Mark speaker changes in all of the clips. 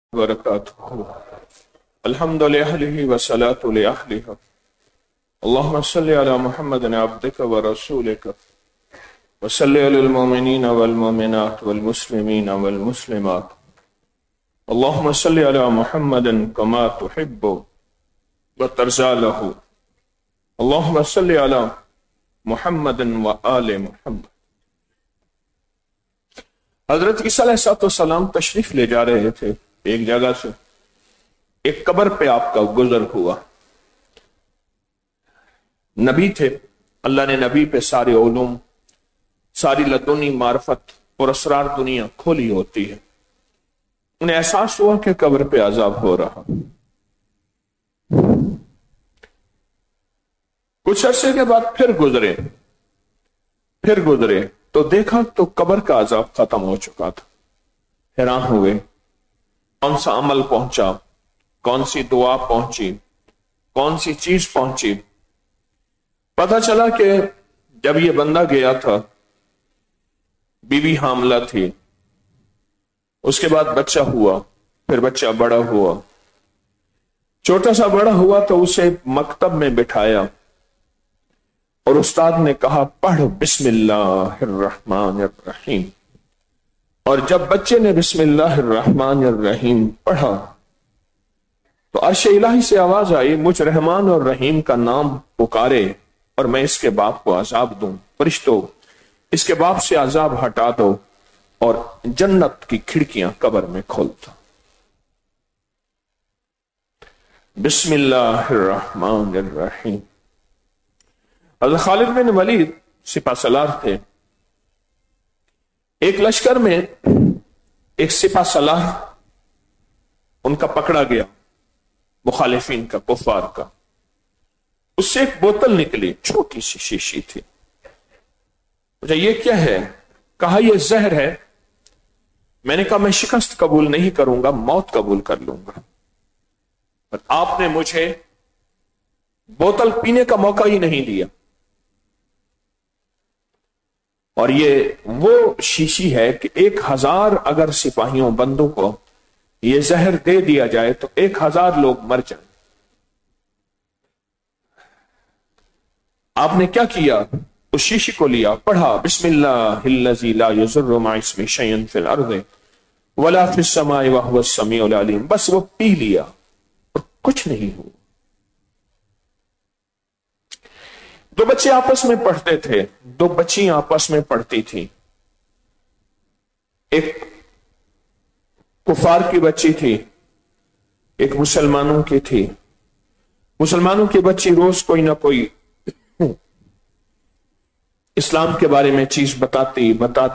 Speaker 1: وبرکاتہ الحمد للہ والصلاة لأہلہ اللہم صلی علی محمد عبدک ورسولک وصلی علی المؤمنین والمؤمنات والمسلمین والمسلمات اللہم صلی علی محمد کما تحب وترضى له اللہم صلی علی محمد وآل محمد۔ حضرت عیسیٰ علیہ السلام تشریف لے جا رہے تھے، ایک جگہ سے ایک قبر پہ آپ کا گزر ہوا۔ نبی تھے، اللہ نے نبی پہ سارے علوم، ساری لدنی معرفت اور اسرار دنیا کھولی ہوتی ہے۔ انہیں احساس ہوا کہ قبر پہ عذاب ہو رہا۔ کچھ عرصے کے بعد پھر گزرے تو دیکھا تو قبر کا عذاب ختم ہو چکا تھا۔ حیران ہوئے، کون سا عمل پہنچا، کون سی دعا پہنچی، کون سی چیز پہنچی۔ پتہ چلا کہ جب یہ بندہ گیا تھا، بیوی حاملہ تھی، اس کے بعد بچہ ہوا، پھر بچہ بڑا ہوا، چھوٹا سا بڑا ہوا تو اسے مکتب میں بٹھایا اور استاد نے کہا پڑھ بسم اللہ الرحمن الرحیم، اور جب بچے نے بسم اللہ الرحمن الرحیم پڑھا تو عرش الہی سے آواز آئی، مجھ رحمان اور رحیم کا نام پکارے اور میں اس کے باپ کو عذاب دوں، فرشتوں اس کے باپ سے عذاب ہٹا دو، اور جنت کی کھڑکیاں قبر میں کھول دو۔ بسم اللہ الرحمن الرحیم۔ حضرت خالد بن ولید سپہ سالار تھے۔ ایک لشکر میں ایک سپہ سالار ان کا پکڑا گیا، مخالفین کا، کفار کا۔ اس سے ایک بوتل نکلی، چھوٹی سی شیشی تھی۔ مجھے یہ کیا ہے؟ کہا یہ زہر ہے۔ میں نے کہا میں شکست قبول نہیں کروں گا، موت قبول کر لوں گا، پر آپ نے مجھے بوتل پینے کا موقع ہی نہیں دیا۔ اور یہ وہ شیشی ہے کہ 1000 اگر سپاہیوں بندوں کو یہ زہر دے دیا جائے تو 1000 لوگ مر جائیں۔ آپ نے کیا کیا؟ اس شیشی کو لیا، پڑھا بسم اللہ الذی لا یضر مع اسمہ شیء فی الارض ولا فی السماء وہو السمیع العلیم۔ بس وہ پی لیا اور کچھ نہیں ہوا۔ دو بچے آپس میں پڑھتے تھے، دو بچیاں آپس میں پڑھتی تھی۔ ایک کفار کی بچی تھی، ایک مسلمانوں کی تھی۔ مسلمانوں کی بچی روز کوئی نہ کوئی اسلام کے بارے میں چیز بتاتے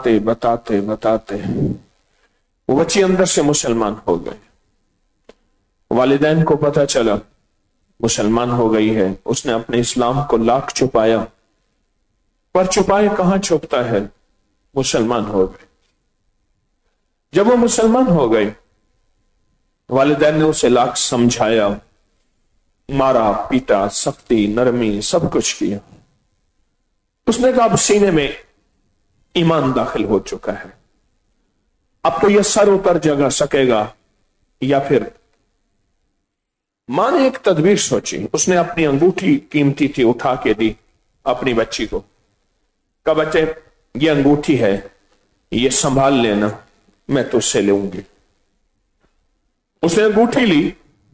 Speaker 1: وہ بچی اندر سے مسلمان ہو گئے۔ والدین کو پتہ چلا مسلمان ہو گئی ہے، اس نے اپنے اسلام کو لاکھ چھپایا، پر چھپائے کہاں چھپتا ہے، مسلمان ہو گئے۔ جب وہ مسلمان ہو گئے، والدین نے اسے لاکھ سمجھایا، مارا پیٹا، سختی نرمی سب کچھ کیا۔ اس نے کہا اب سینے میں ایمان داخل ہو چکا ہے، اب تو یہ سر اتر جگہ سکے گا یا پھر۔ ماں نے ایک تدبیر سوچی، اس نے اپنی انگوٹھی قیمتی تھی اٹھا کے دی اپنی بچی کو، کہا بچے یہ انگوٹھی ہے، یہ سنبھال لینا، میں تو اس سے لوں گی۔ اس نے انگوٹھی لی،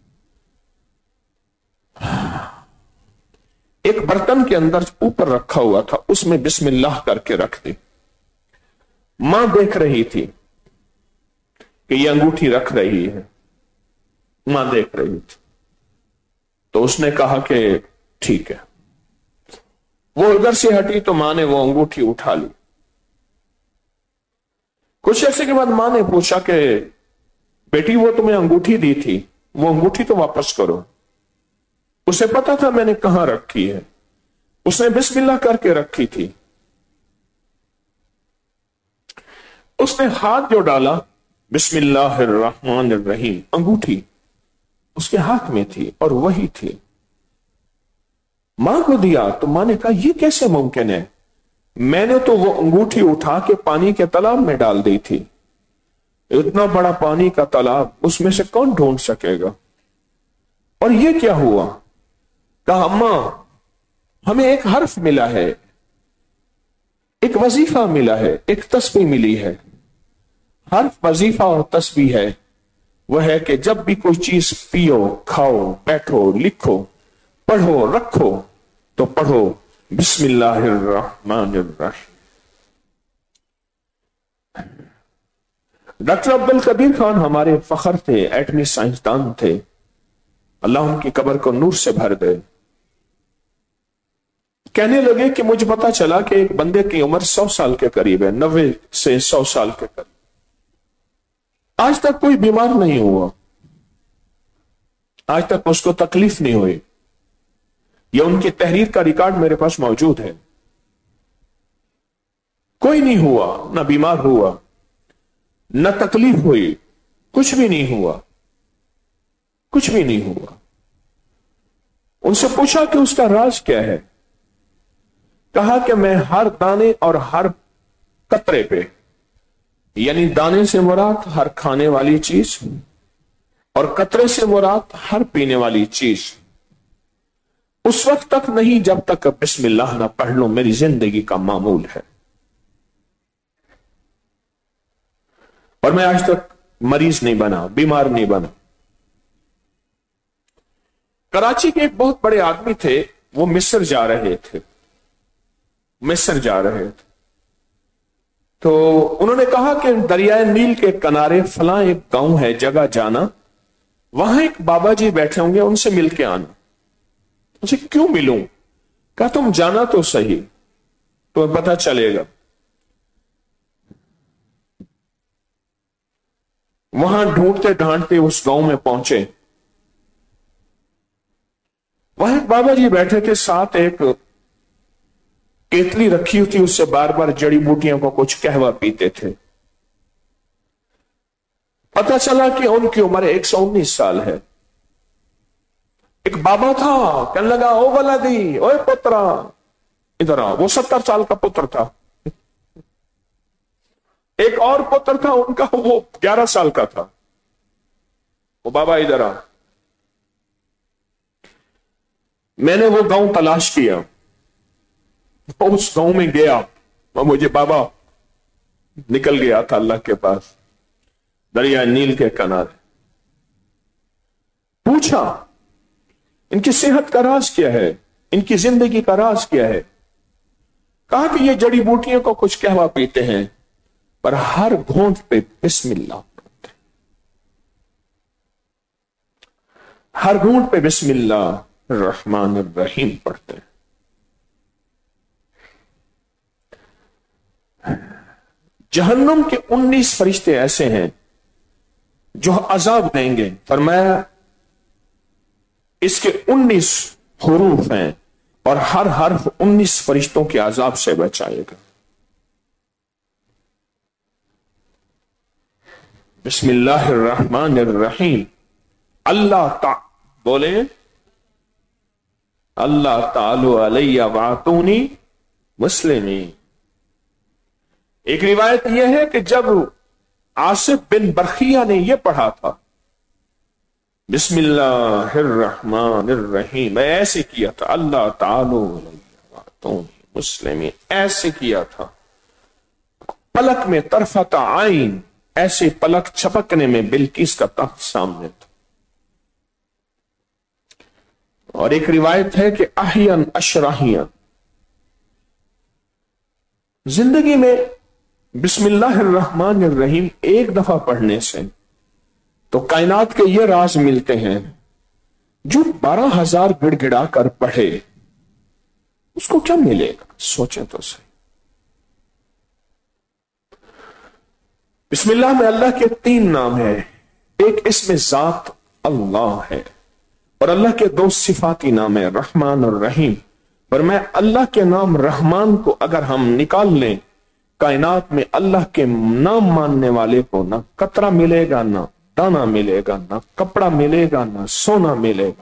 Speaker 1: ایک برتن کے اندر اوپر رکھا ہوا تھا، اس میں بسم اللہ کر کے رکھ دی۔ ماں دیکھ رہی تھی کہ یہ انگوٹھی رکھ رہی ہے، ماں دیکھ رہی تھی، تو اس نے کہا کہ ٹھیک ہے۔ وہ ادھر سے ہٹی تو ماں نے وہ انگوٹھی اٹھا لی۔ کچھ عرصے کے بعد ماں نے پوچھا کہ بیٹی وہ تمہیں انگوٹھی دی تھی، وہ انگوٹھی تو واپس کرو۔ اسے پتا تھا میں نے کہاں رکھی ہے، اس نے بسم اللہ کر کے رکھی تھی۔ اس نے ہاتھ جو ڈالا، بسم اللہ الرحمن الرحیم، انگوٹھی اس کے ہاتھ میں تھی اور وہی تھی۔ ماں کو دیا تو ماں نے کہا یہ کیسے ممکن ہے؟ میں نے تو وہ انگوٹھی اٹھا کے پانی کے تالاب میں ڈال دی تھی، اتنا بڑا پانی کا تالاب، اس میں سے کون ڈھونڈ سکے گا؟ اور یہ کیا ہوا؟ کہا اماں ہمیں ایک حرف ملا ہے، ایک وظیفہ ملا ہے، ایک تسبیح ملی ہے۔ حرف، وظیفہ اور تسبیح ہے وہ ہے کہ جب بھی کوئی چیز پیو، کھاؤ، بیٹھو، لکھو، پڑھو، رکھو، تو پڑھو بسم اللہ الرحمن الرحیم۔ ڈاکٹر عبدالقدیر خان ہمارے فخر تھے، ایٹمی سائنسدان تھے، اللہ ان کی قبر کو نور سے بھر دے۔ کہنے لگے کہ مجھے پتا چلا کہ ایک بندے کی عمر 100 سال کے قریب ہے، 90 سے 100 سال کے قریب، آج تک کوئی بیمار نہیں ہوا، آج تک اس کو تکلیف نہیں ہوئی۔ یہ ان کی تحریر کا ریکارڈ میرے پاس موجود ہے۔ کوئی نہیں ہوا، نہ بیمار ہوا، نہ تکلیف ہوئی، کچھ بھی نہیں ہوا، کچھ بھی نہیں ہوا۔ ان سے پوچھا کہ اس کا راز کیا ہے؟ کہا کہ میں ہر دانے اور ہر قطرے پہ، یعنی دانے سے مراد ہر کھانے والی چیز اور قطرے سے مراد ہر پینے والی چیز، اس وقت تک نہیں جب تک بسم اللہ نہ پڑھ لوں، میری زندگی کا معمول ہے۔ اور میں آج تک مریض نہیں بنا، بیمار نہیں بنا۔ کراچی کے ایک بہت بڑے آدمی تھے، وہ مصر جا رہے تھے، تو انہوں نے کہا کہ دریائے نیل کے کنارے فلاں ایک گاؤں ہے، جگہ جانا، وہاں ایک بابا جی بیٹھے ہوں گے، ان سے مل کے آنا۔ مجھے کیوں ملوں؟ کہا تم جانا تو صحیح، تمہیں پتہ چلے گا۔ وہاں ڈھونڈتے ڈھانڈتے اس گاؤں میں پہنچے، وہاں ایک بابا جی بیٹھے تھے، ساتھ ایک کیتلی رکھی ہوئی تھی، اس سے بار بار جڑی بوٹیوں کو کچھ قہوہ پیتے تھے۔ پتہ چلا کہ ان کی عمر 119 سال ہے۔ ایک بابا تھا، کہنے لگا او ولدی، اوے پترا ادھر آ۔ وہ 70 سال کا پتر تھا۔ ایک اور پتر تھا ان کا، وہ 11 سال کا تھا۔ وہ بابا ادھر آ۔ میں نے وہ گاؤں تلاش کیا، اس گاؤں میں گیا، اور مجھے بابا نکل گیا تھا اللہ کے پاس، دریا نیل کے کنارے۔ پوچھا ان کی صحت کا راز کیا ہے، ان کی زندگی کا راز کیا ہے؟ کہا کہ یہ جڑی بوٹیوں کو کچھ قہوہ پیتے ہیں، پر ہر گھونٹ پہ بسم اللہ پڑھتے، ہر گھونٹ پہ بسم اللہ الرحمن الرحیم پڑھتے ہیں۔ جہنم کے 19 فرشتے ایسے ہیں جو عذاب دیں گے، فرمایا اس کے 19 حروف ہیں اور ہر حرف 19 فرشتوں کے عذاب سے بچائے گا۔ بسم اللہ الرحمن الرحیم۔ بولے اللہ تعالی علیہ واتونی مسلمین۔ ایک روایت یہ ہے کہ جب آصف بن برخیہ نے یہ پڑھا تھا بسم اللہ الرحمن الرحیم، میں ایسے کیا تھا، اللہ تعالی علیہ واتونی مسلمین، ایسے کیا تھا، پلک میں طرفت عین، ایسے پلک چھپکنے میں بلقیس کا تخت سامنے تھا۔ اور ایک روایت ہے کہ احین اشراحین، زندگی میں بسم اللہ الرحمن الرحیم ایک دفعہ پڑھنے سے تو کائنات کے یہ راز ملتے ہیں، جو 12,000 گڑ گڑا کر پڑھے اس کو کیا ملے گا؟ سوچیں تو صحیح۔ بسم اللہ میں اللہ کے 3 نام ہیں، ایک اسم ذات اللہ ہے، اور اللہ کے 2 صفاتی نام ہیں رحمان اور رحیم۔ پر میں اللہ کے نام رحمان کو اگر ہم نکال لیں، کائنات میں اللہ کے نام ماننے والے کو نہ قطرہ ملے گا، نہ دانا ملے گا، نہ کپڑا ملے گا، نہ سونا ملے گا۔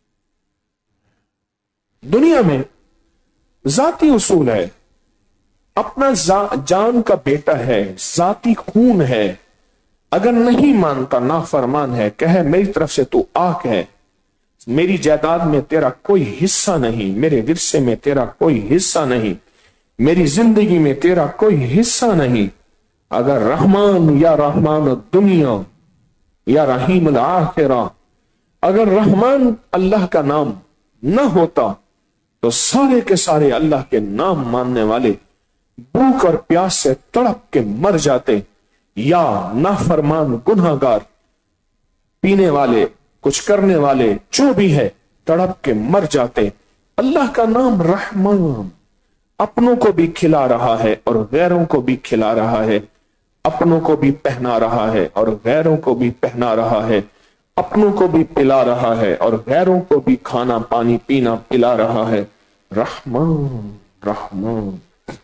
Speaker 1: دنیا میں ذاتی اصول ہے، اپنا جان کا بیٹا ہے، ذاتی خون ہے، اگر نہیں مانتا نافرمان ہے، کہے میری طرف سے تو آگ ہے، میری جائیداد میں تیرا کوئی حصہ نہیں، میرے ورثے میں تیرا کوئی حصہ نہیں، میری زندگی میں تیرا کوئی حصہ نہیں۔ اگر رحمان یا رحمان الدنیا یا رحیم الآخرہ، اگر رحمان اللہ کا نام نہ ہوتا تو سارے کے سارے اللہ کے نام ماننے والے بھوک اور پیاس سے تڑپ کے مر جاتے، یا نافرمان گنہگار پینے والے کچھ کرنے والے جو بھی ہے تڑپ کے مر جاتے۔ اللہ کا نام رحمان اپنوں کو بھی کھلا رہا ہے اور غیروں کو بھی کھلا رہا ہے، اپنوں کو بھی پہنا رہا ہے اور غیروں کو بھی پہنا رہا ہے، اپنوں کو بھی پلا رہا ہے اور غیروں کو بھی کھانا پانی پینا پلا رہا ہے۔ رحمان رحمان،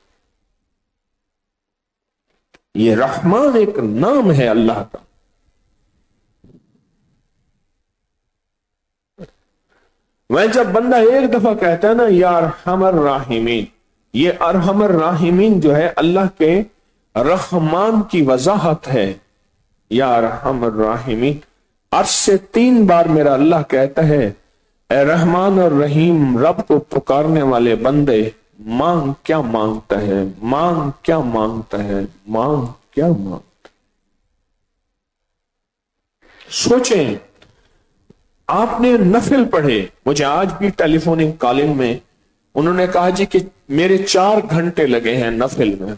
Speaker 1: یہ رحمان ایک نام ہے اللہ کا۔ وہ جب بندہ ایک دفعہ کہتا ہے نا یا ارحم الراحمین، یہ ارحم الراحمین جو ہے اللہ کے رحمان کی وضاحت ہے۔ یا ارحم الراحمین، عرش سے 3 بار میرا اللہ کہتا ہے اے رحمان اور رحیم، رب کو پکارنے والے بندے مانگ کیا مانگتا ہے، مانگ کیا مانگتا ہے، مانگ کیا مانگتا ہے۔ سوچیں، آپ نے نفل پڑھے، مجھے آج بھی ٹیلی فونک کالنگ میں انہوں نے کہا جی کہ میرے 4 گھنٹے لگے ہیں نفل میں۔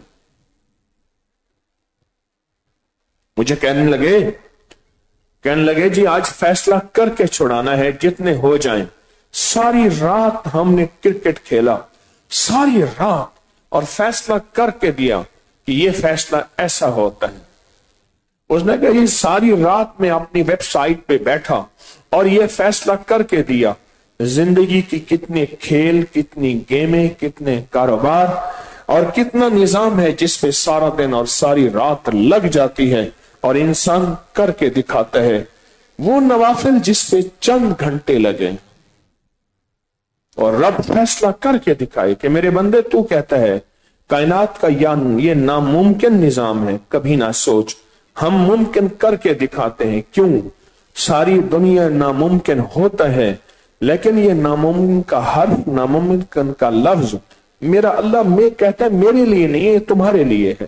Speaker 1: مجھے کہنے لگے جی آج فیصلہ کر کے چھڑانا ہے، جتنے ہو جائیں۔ ساری رات ہم نے کرکٹ کھیلا، ساری رات، اور فیصلہ کر کے دیا کہ یہ فیصلہ ایسا ہوتا ہے۔ اس نے کہا یہ ساری رات میں اپنی ویب سائٹ پہ بیٹھا اور یہ فیصلہ کر کے دیا۔ زندگی کی کتنے کھیل، کتنی گیمیں، کتنے کاروبار اور کتنا نظام ہے جس پہ سارا دن اور ساری رات لگ جاتی ہے اور انسان کر کے دکھاتا ہے۔ وہ نوافل جس پہ چند گھنٹے لگے اور رب فیصلہ کر کے دکھائے کہ میرے بندے تو کہتا ہے کائنات کا یہ ناممکن نظام ہے، کبھی نہ سوچ، ہم ممکن کر کے دکھاتے ہیں۔ کیوں؟ ساری دنیا ناممکن ہوتا ہے، لیکن یہ ناممکن کا حرف، ناممکن کا لفظ میرا اللہ میں کہتا ہے میرے لیے نہیں ہے، تمہارے لیے ہے،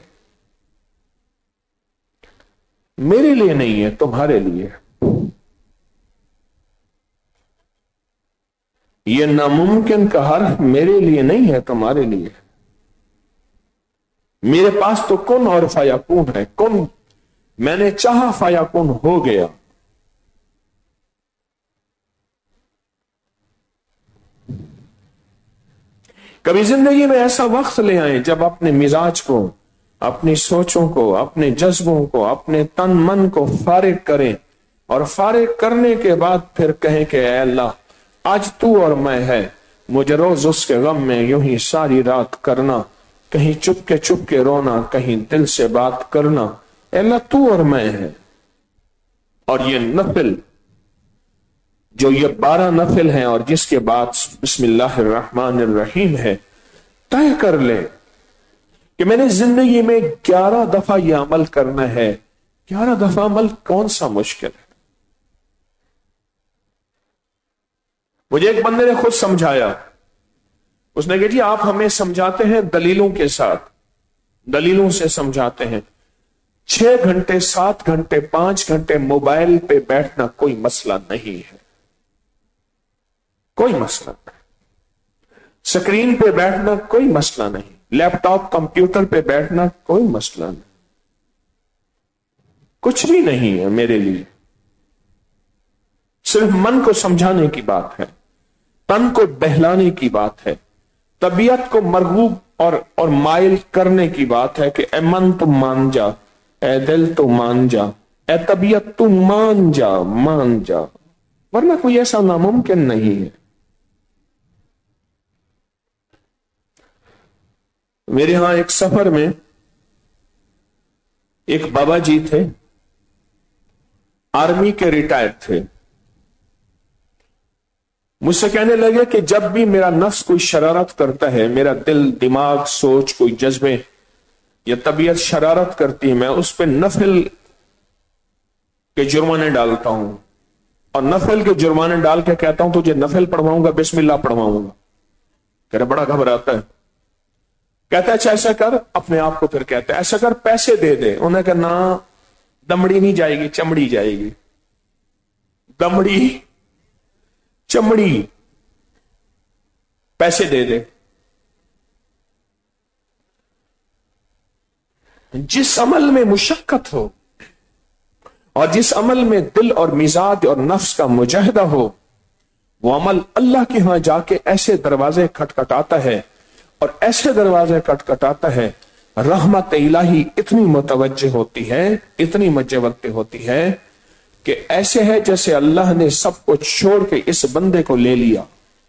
Speaker 1: میرے لیے نہیں ہے، تمہارے لیے ہے۔ یہ ناممکن کا حرف میرے لیے نہیں ہے، تمہارے لیے ہے۔ میرے پاس تو کن اور فیکون ہے، کن میں نے چاہا فیکون ہو گیا۔ کبھی زندگی میں ایسا وقت لے آئیں جب اپنے مزاج کو، اپنی سوچوں کو، اپنے جذبوں کو، اپنے تن من کو فارغ کریں، اور فارغ کرنے کے بعد پھر کہیں کہ اے اللہ آج تو اور میں ہے، مجھے روز اس کے غم میں یوں ہی ساری رات کرنا، کہیں چپ کے رونا، کہیں دل سے بات کرنا، اے اللہ تو اور میں ہے۔ اور یہ نفل جو یہ 12 نفل ہیں اور جس کے بعد بسم اللہ الرحمن الرحیم ہے، طے کر لے کہ میں نے زندگی میں 11 دفعہ یہ عمل کرنا ہے۔ 11 دفعہ عمل کون سا مشکل ہے؟ مجھے ایک بندے نے خود سمجھایا، اس نے کہا جی آپ ہمیں سمجھاتے ہیں دلیلوں کے ساتھ، دلیلوں سے سمجھاتے ہیں، 6 گھنٹے 7 گھنٹے 5 گھنٹے موبائل پہ بیٹھنا کوئی مسئلہ نہیں ہے، کوئی مسئلہ نہیں، سکرین پہ بیٹھنا کوئی مسئلہ نہیں، لیپ ٹاپ کمپیوٹر پہ بیٹھنا کوئی مسئلہ نہیں، کچھ بھی نہیں ہے میرے لیے۔ صرف من کو سمجھانے کی بات ہے، تن کو بہلانے کی بات ہے، طبیعت کو مرغوب اور مائل کرنے کی بات ہے کہ اے من تو مان جا، اے دل تو مان جا، اے طبیعت تو مان جا، مان جا، ورنہ کوئی ایسا ناممکن نہیں ہے۔ میرے ہاں ایک سفر میں ایک بابا جی تھے، آرمی کے ریٹائر تھے، مجھ سے کہنے لگے کہ جب بھی میرا نفس کوئی شرارت کرتا ہے، میرا دل، دماغ، سوچ، کوئی جذبے یا طبیعت شرارت کرتی ہے، میں اس پہ نفل کہ جرمانے ڈالتا ہوں اور نفل کے جرمانے ڈال کے کہتا ہوں تجھے نفل پڑھواؤں گا، بسم اللہ پڑھواؤں گا، کہ بڑا گھبراتا ہے. کہتا ہے اچھا ایسا کر، اپنے آپ کو پھر کہتا ہے ایسا کر پیسے دے دے. انہوں نے کہا نہ، دمڑی نہیں جائے گی، چمڑی جائے گی. دمڑی چمڑی، پیسے دے دے. جس عمل میں مشقت ہو اور جس عمل میں دل اور مزاج اور نفس کا مجاہدہ ہو، وہ عمل اللہ کے ہاں جا کے ایسے دروازے کھٹکھٹاتا ہے اور ایسے دروازے کھٹکھٹاتا ہے، رحمت الہی اتنی متوجہ ہوتی ہے، اتنی متوجہ ہوتی ہے کہ ایسے ہے جیسے اللہ نے سب کو چھوڑ کے اس بندے کو لے لیا.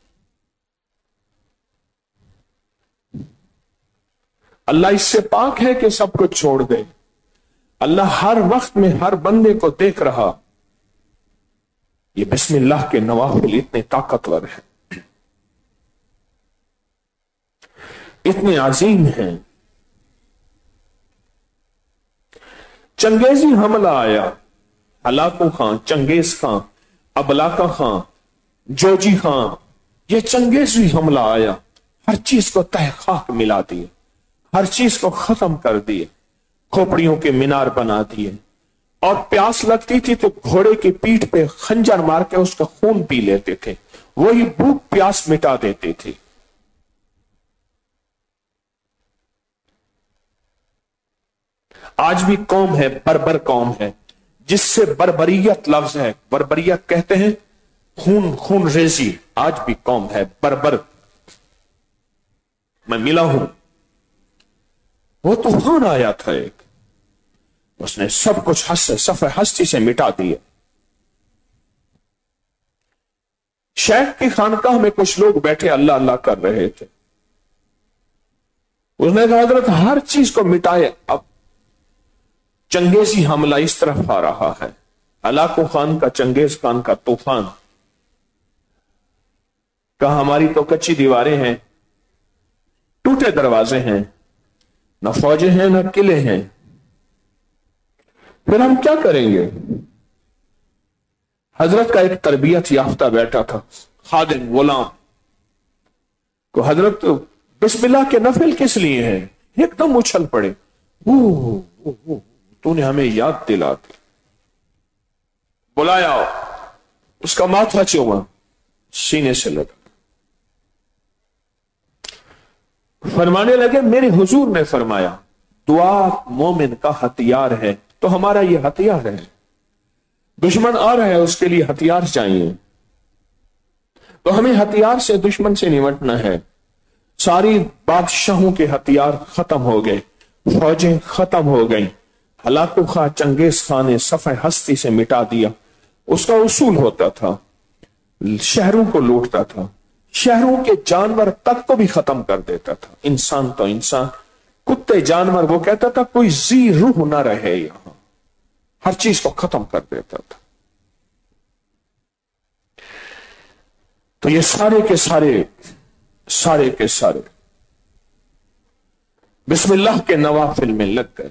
Speaker 1: اللہ اس سے پاک ہے کہ سب کو چھوڑ دے. اللہ ہر وقت میں ہر بندے کو دیکھ رہا. یہ بسم اللہ کے نوافل اتنے طاقتور ہیں، اتنے عظیم ہیں. چنگیزی حملہ آیا، ہلاکو خان، چنگیز خان، ابلاکا خان، جوجی خان، یہ چنگیزی حملہ آیا، ہر چیز کو تحقاق ملا دیے، ہر چیز کو ختم کر دیے، کھوپڑیوں کے مینار بنا دیے. اور پیاس لگتی تھی تو گھوڑے کی پیٹھ پہ خنجر مار کے اس کا خون پی لیتے تھے، وہی بھوک پیاس مٹا دیتی تھی. آج بھی قوم ہے، بربر قوم ہے، جس سے بربریت لفظ ہے، بربریت کہتے ہیں خون ریزی. آج بھی قوم ہے بربر. میں ملا ہوں، وہ طوفان آیا تھا ایک، اس نے سب کچھ صفحہ ہستی سے مٹا دیا. شیخ کی خانقاہ میں کچھ لوگ بیٹھے اللہ اللہ کر رہے تھے. اس نے کہا حضرت ہر چیز کو مٹائے، اب چنگیزی حملہ اس طرف آ رہا ہے. ہلاکو خان کا، چنگیز خان کا طوفان. کہا ہماری تو کچی دیواریں ہیں، ٹوٹے دروازے ہیں، نہ فوجیں ہیں نہ قلعے ہیں، پھر ہم کیا کریں گے؟ حضرت کا ایک تربیت یافتہ بیٹا تھا، خادم غلام کو حضرت بسم اللہ کے نفل کس لیے ہیں؟ ایک دم اچھل پڑے، تو نے ہمیں یاد دلا دی. بلایا، اس کا ماتھا چوما، سینے سے لگا، فرمانے لگے میرے حضور نے فرمایا دعا مومن کا ہتھیار ہے، تو ہمارا یہ ہتھیار ہے. دشمن آ رہا ہے، اس کے لیے ہتھیار چاہیے، تو ہمیں ہتھیار سے دشمن سے نمٹنا ہے. ساری بادشاہوں کے ہتھیار ختم ہو گئے، فوجیں ختم ہو گئیں. ہلاکو خان چنگیز خان نے صفحہ ہستی سے مٹا دیا. اس کا اصول ہوتا تھا، شہروں کو لوٹتا تھا، شہروں کے جانور تک کو بھی ختم کر دیتا تھا. انسان تو انسان، کتے جانور، وہ کہتا تھا کوئی ذی روح نہ رہے یہاں، ہر چیز کو ختم کر دیتا تھا. تو یہ سارے کے سارے بسم اللہ کے نوافل میں لگ گئے.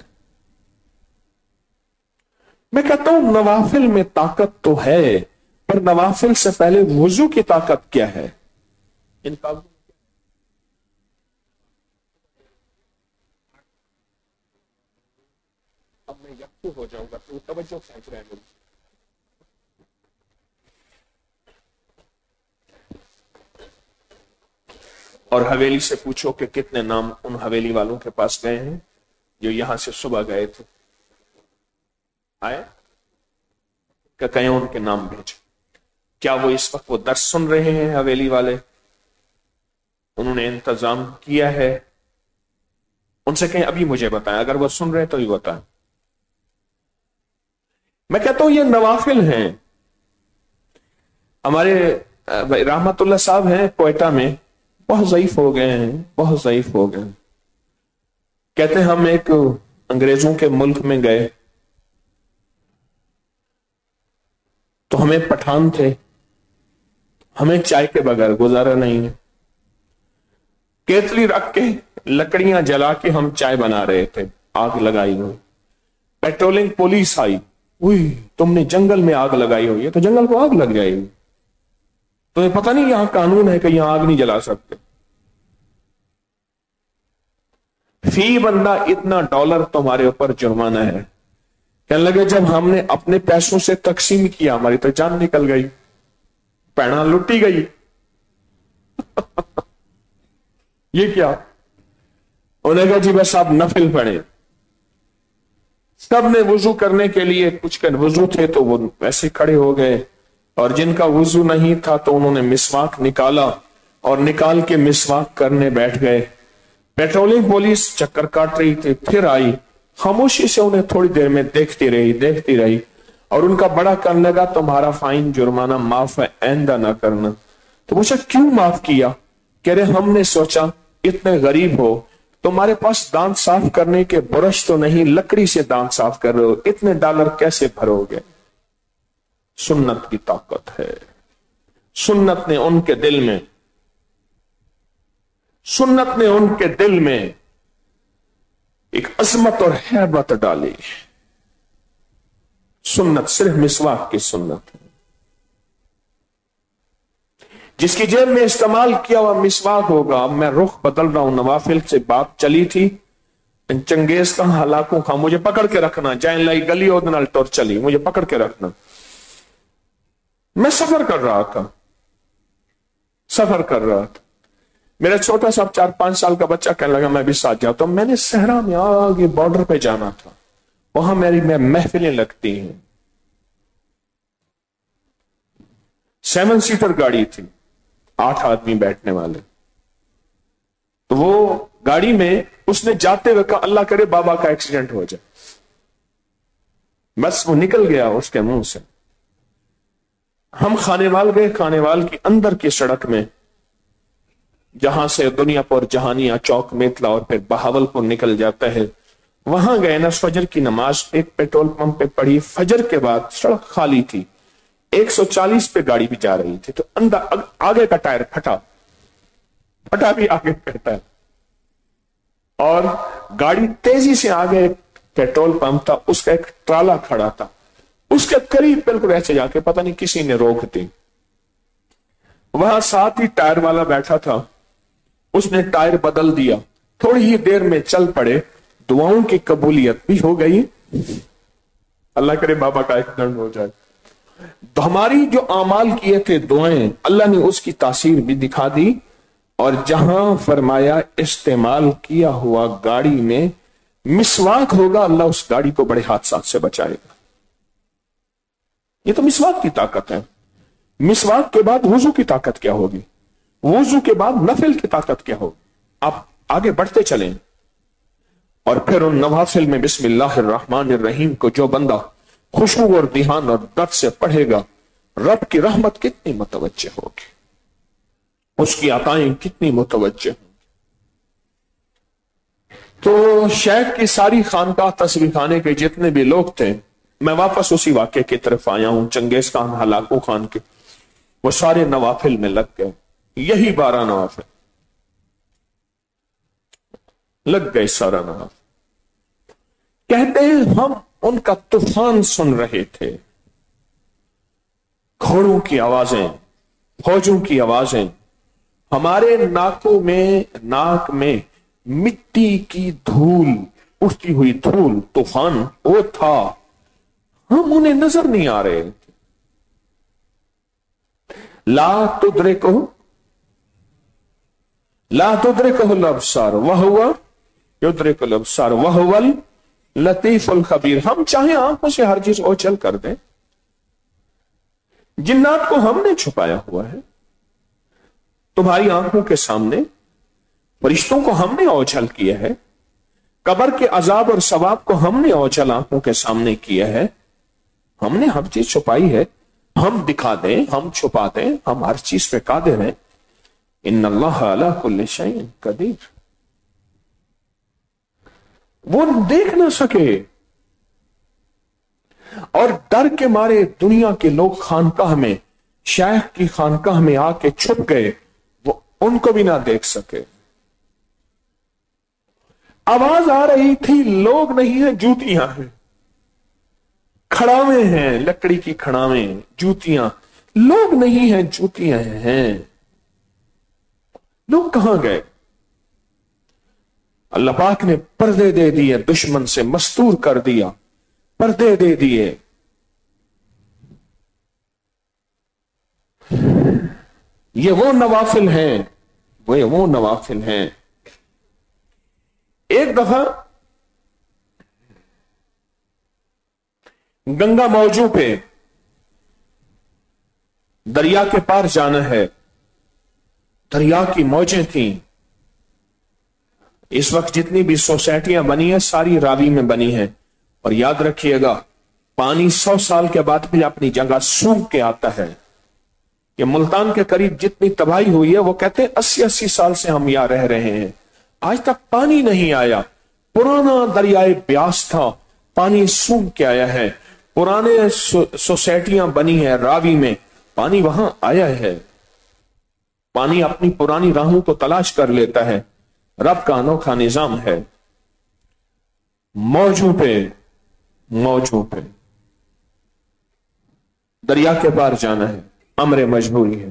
Speaker 1: میں کہتا ہوں نوافل میں طاقت تو ہے، پر نوافل سے پہلے وضو کی طاقت کیا ہے؟ ان کا اب میں یکسو ہو جاؤں گا تو توجہ کھینچ رہے ہیں. اور حویلی سے پوچھو کہ کتنے نام ان حویلی والوں کے پاس گئے ہیں جو یہاں سے صبح گئے تھے. آئے کہ کہیں ان کے نام بھیجو. کیا وہ اس وقت وہ درس سن رہے ہیں حویلی والے؟ انہوں نے انتظام کیا ہے؟ ان سے کہیں ابھی مجھے بتائیں، اگر وہ سن رہے ہیں تو یہ بتائیں. میں کہتا ہوں یہ نوافل ہیں. ہمارے رحمت اللہ صاحب ہیں کوئٹہ میں، بہت ضعیف ہو گئے ہیں، بہت ضعیف ہو گئے. کہتے ہیں ہم ایک انگریزوں کے ملک میں گئے تو ہمیں پٹھان تھے، ہمیں چائے کے بغیر گزارا نہیں ہے. کیتلی رکھ کے لکڑیاں جلا کے ہم چائے بنا رہے تھے، آگ لگائی ہوئی. پیٹرولنگ پولیس آئی، उई, तुमने जंगल में आग लगाई हुई है तो जंगल को आग लग जाएगी, तुम्हें पता नहीं यहां कानून है कि यहां आग नहीं जला सकते। फी बंदा इतना डॉलर तुम्हारे ऊपर जुर्माना है। कहने लगे जब हमने अपने पैसों से तकसीम किया हमारी तो जान निकल गई, पैना लुटी गई। ये क्या? उन्होंने कहा जी बस आप नफिल पढ़े। सब ने वुजू करने के लिए कुछ कर वुजू थे तो वो वैसे खड़े हो गए, और जिनका वुजू नहीं था तो उन्होंने मिसवाक निकाला और निकाल के मिसवाक करने बैठ गए। पेट्रोलिंग पुलिस चक्कर काट रही थी, फिर आई, खामोशी से उन्हें थोड़ी देर में देखती रही और उनका बड़ा करने लगा तुम्हारा फाइन जुर्माना माफ है, आइंदा ना करना। तो पूछा क्यों माफ किया? कह रहे हमने सोचा इतने गरीब हो, तुम्हारे पास दांत साफ करने के ब्रश तो नहीं, लकड़ी से दांत साफ कर रहे हो, इतने डॉलर कैसे भरोगे? सुन्नत की ताकत है। सुन्नत ने उनके दिल में एक अजमत और हैबत डाली। सुन्नत सिर्फ मिसवाक की सुन्नत है। जिसकी जेब में इस्तेमाल किया हुआ मिसवाक होगा। अब मैं रुख बदल रहा हूं, नवाफिल से बात चली थी, चंगेज का हलाकों का मुझे पकड़ के रखना, जैन लाई गली और टोर चली, मुझे पकड़ के रखना। मैं सफर कर रहा था, मेरा छोटा सा 4-5 साल का बच्चा कहने लगा मैं भी साथ जाता हूं। मैंने सहरा में आगे बॉर्डर पे जाना था, वहां मेरी महफिलें लगती हैं। 7 सीटर गाड़ी थी, 8 आदमी बैठने वाले। तो वो गाड़ी में उसने जाते हुए कहा अल्लाह करे बाबा का एक्सीडेंट हो जाए। बस वो निकल गया उसके मुंह से। हम खानेवाल गए, खानेवाल की अंदर की सड़क में, जहां से दुनियापुर, जहानिया चौक, मेतला और फिर बहावलपुर निकल जाता है, वहां गए ना। फजर की नमाज एक पेट्रोल पंप पे पढ़ी। फजर के बाद सड़क खाली थी, 140 पे गाड़ी भी जा रही थी, तो अंदर आगे का टायर फटा भी आगे कहता है, और गाड़ी तेजी से आगे, पेट्रोल पंप था, उसका एक ट्राला खड़ा था, उसके करीब बिल्कुल ऐसे जाके पता नहीं किसी ने रोक दी। वहां साथ ही टायर वाला बैठा था, उसने टायर बदल दिया, थोड़ी ही देर में चल पड़े, दुआओं की कबूलियत भी हो गई। अल्लाह करे बाबा का एक्सीडेंट हो जाए। तो हमारी जो आमाल किए थे दुआएं, अल्लाह ने उसकी तासीर भी दिखा दी, और जहां फरमाया इस्तेमाल किया हुआ गाड़ी में मिसवाक होगा, अल्लाह उस गाड़ी को बड़े हादसा से बचाएगा। ये तो मिसवाक की ताकत है। मिसवाक के बाद वुजू की ताकत क्या होगी? वुजू के बाद नफिल की ताकत क्या होगी? आप आगे बढ़ते चलें, और फिर उन नवाफिल में बिस्मिल्लाहिर्रहमानिर्रहीम को जो बंदा खुशबू और ध्यान और दर्द से पढ़ेगा, रब की रहमत कितनी मुतवज्जे होगी, उसकी अताएं कितनी मुतवज्जे होंगी। तो शेख की सारी खानकाह, तस्वीर खाने के जितने भी लोग थे, मैं वापस उसी वाक्य की तरफ आया हूं, चंगेज खान, हलाकू खान के, वो सारे नवाफिल में लग गए। यही 12 नवाफिल लग गए, सारा नवाफिल। कहते हैं हम उनका तूफान सुन रहे थे, घोड़ों की आवाजें, फौजों की आवाजें, हमारे नाक में मिट्टी की धूल, उठती हुई धूल, तूफान वो था, हम उन्हें नजर नहीं आ रहे थे। ला तुद्रिकुहु अल-अब्सार वहुवा युद्रिकुल अब्सार वहुवल लतीफुल खबीर। हम चाहे आंखों से हर चीज ओझल कर दें, जिन्नात को हमने छुपाया हुआ है, तुम्हारी आंखों के सामने फरिश्तों को हमने ओझल किया है, कब्र के अजाब और सवाब को हमने ओझल आंखों के सामने किया है, हमने हर चीज छुपाई है। हम दिखा दें, हम छुपा दें, हम हर चीज पे कादिर हैं। इन्नल्लाह अला कुल्लि शैइन कदीर। वो देख ना सके, और डर के मारे दुनिया के लोग खानकाह में, शेख की खानकाह में आके छुप गए, वो उनको भी ना देख सके। आवाज आ रही थी, लोग नहीं है, जूतियां हैं। खड़ावे हैं, लकड़ी की खड़ावे, जूतियां, लोग नहीं हैं, जूतियां हैं। लोग कहां गए? अल्लाह पाक ने पर्दे दे दिए, दुश्मन से मस्तूर कर दिया, पर्दे दे दिए। ये वो नवाफिल हैं, वो नवाफिल हैं। एक दफा गंगा मौजू पे दरिया के पार जाना है, दरिया की मौजें थीं। इस वक्त जितनी भी सोसाइटियां बनी है सारी रावी में बनी है, और याद रखिएगा पानी 100 साल के बाद भी अपनी जगह सूख के आता है। ये मुल्तान के करीब जितनी तबाही हुई है, वो कहते हैं 80-80 साल से हम यहां रह रहे हैं, आज तक पानी नहीं आया। पुराना दरियाए ब्यास था, पानी सूख के आया है। पुराने सोसाइटियां बनी है रावी में, पानी वहां आया है। पानी अपनी पुरानी राहों को तलाश कर लेता है, रब का अनोखा निजाम है। मौजू पे दरिया के पार जाना है, अमरे मजबूरी है।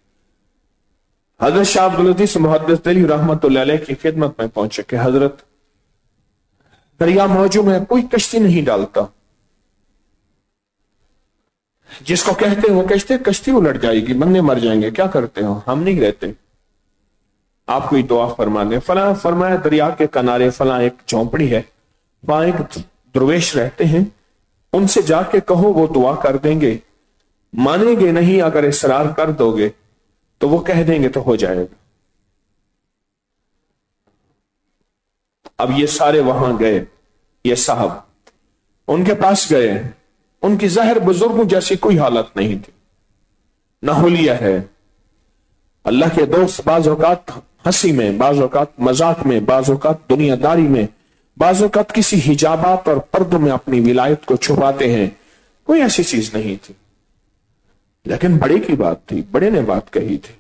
Speaker 1: हजरत शाह अब्दुल अजीज मुहद्दिस दिल्ली रहमतुल्लाह अलैह की खिदमत में पहुंचे कि हजरत दरिया मौजू में कोई कश्ती नहीं डालता, जिसको कहते हो कहते कश्ती उलट जाएगी, बंदे मर जाएंगे, क्या करते हो? हम नहीं रहते, आप कोई दुआ फरमा दे। फला फरमाया दरिया के किनारे फला एक झोंपड़ी है, वहां एक दरवेश रहते हैं, उनसे जाके कहो वो दुआ कर देंगे, मानेंगे नहीं, अगर इसरार कर दोगे तो वो कह देंगे तो हो जाएगा। अब ये सारे वहां गए, ये साहब उनके पास गए, उनकी ज़ाहिर बुजुर्गों जैसी कोई हालत नहीं थी, ना हुलिया है। अल्लाह के दोस्त बाज़ औक़ात हंसी में, बाज़ औक़ात मजाक में, बाज़ औक़ात दुनियादारी में, बाज़ औक़ात किसी हिजाबात और पर्दों में अपनी विलायत को छुपाते हैं, कोई ऐसी चीज नहीं थी। लेकिन बड़े की बात थी, बड़े ने बात कही थी,